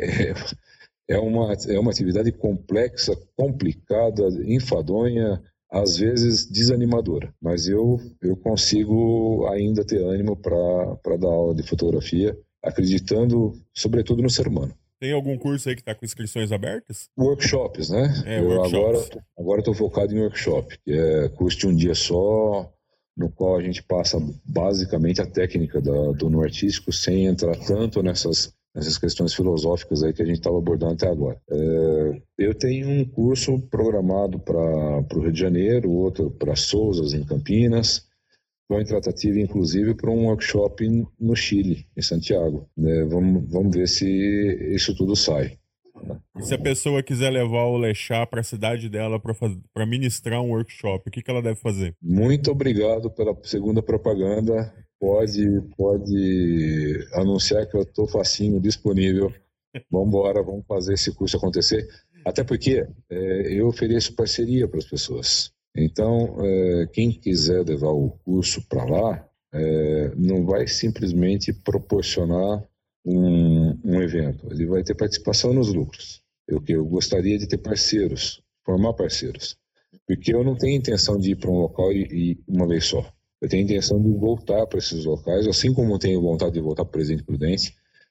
é uma atividade complexa, complicada, enfadonha, às vezes desanimadora, mas eu consigo ainda ter ânimo para dar aula de fotografia, acreditando sobretudo no ser humano. Tem algum curso aí que está com inscrições abertas? Workshops, né? Workshops. Agora estou focado em workshop, que é curso de um dia só, no qual a gente passa basicamente a técnica do no artístico, sem entrar tanto nessas questões filosóficas aí que a gente estava abordando até agora. Eu tenho um curso programado para o Rio de Janeiro, outro para Sousas, em Campinas. Estou em tratativa, inclusive, para um workshop no Chile, em Santiago. Vamos ver se isso tudo sai. E se a pessoa quiser levar o Lechá para a cidade dela para ministrar um workshop, o que ela deve fazer? Muito obrigado pela segunda propaganda. Pode anunciar que eu estou facinho, disponível. Vamos embora, vamos fazer esse curso acontecer. Até porque eu ofereço parceria para as pessoas. Então, quem quiser levar o curso para lá, não vai simplesmente proporcionar um evento. Ele vai ter participação nos lucros. Eu gostaria de ter parceiros, formar parceiros. Porque eu não tenho intenção de ir para um local e uma vez só. Eu tenho intenção de voltar para esses locais, assim como tenho vontade de voltar para Presidente Prudente.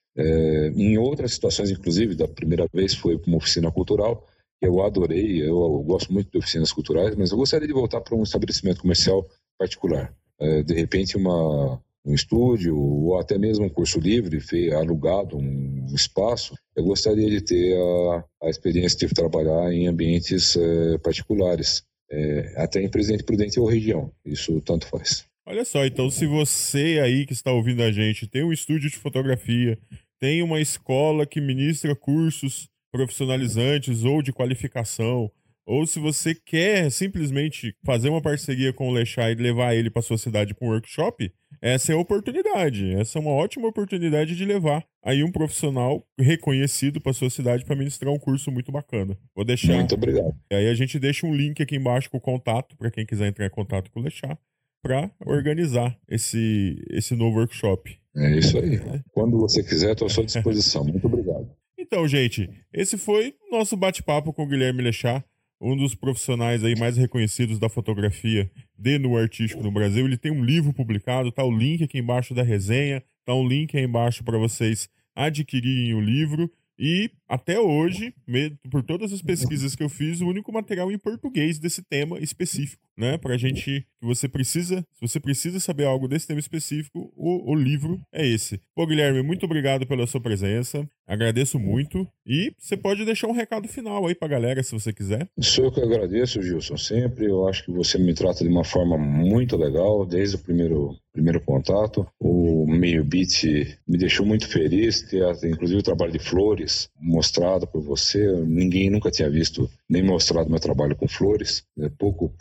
Em outras situações, inclusive, da primeira vez foi para uma oficina cultural, que eu adorei, eu gosto muito de oficinas culturais, mas eu gostaria de voltar para um estabelecimento comercial particular. De repente, um estúdio, ou até mesmo um curso livre, alugado, um espaço. Eu gostaria de ter a experiência de trabalhar em ambientes particulares. Até em Presidente Prudente ou região, isso tanto faz. Olha só, então se você aí que está ouvindo a gente tem um estúdio de fotografia, tem uma escola que ministra cursos profissionalizantes ou de qualificação, ou se você quer simplesmente fazer uma parceria com o Lechá e levar ele para sua cidade para um workshop, essa é a oportunidade, essa é uma ótima oportunidade de levar aí um profissional reconhecido para sua cidade para ministrar um curso muito bacana. Vou deixar. Muito obrigado. Aí a gente deixa um link aqui embaixo com o contato para quem quiser entrar em contato com o Lechá para organizar esse novo workshop. É isso aí. Quando você quiser, estou à sua disposição. Muito obrigado. Então, gente, esse foi o nosso bate-papo com o Guilherme Lechá, um dos profissionais aí mais reconhecidos da fotografia no artístico no Brasil. Ele tem um livro publicado, tá o link aqui embaixo da resenha, tá um link aí embaixo para vocês adquirirem o livro. E até hoje, por todas as pesquisas que eu fiz, o único material em português desse tema específico, né? Pra gente, se você precisa saber algo desse tema específico, o livro é esse. Pô, Guilherme, muito obrigado pela sua presença, agradeço muito, e você pode deixar um recado final aí pra galera, se você quiser. Sou eu que agradeço, Gilson, sempre. Eu acho que você me trata de uma forma muito legal, desde o primeiro contato. O Meio Beat me deixou muito feliz, ter inclusive o trabalho de flores mostrado por você. Ninguém nunca tinha visto nem mostrado meu trabalho com flores. Pouco falo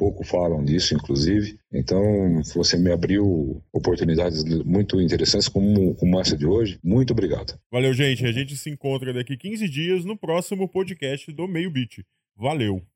falam disso, inclusive. Então, você me abriu oportunidades muito interessantes como essa de hoje. Muito obrigado. Valeu, gente. A gente se encontra daqui 15 dias no próximo podcast do Meio Beat. Valeu!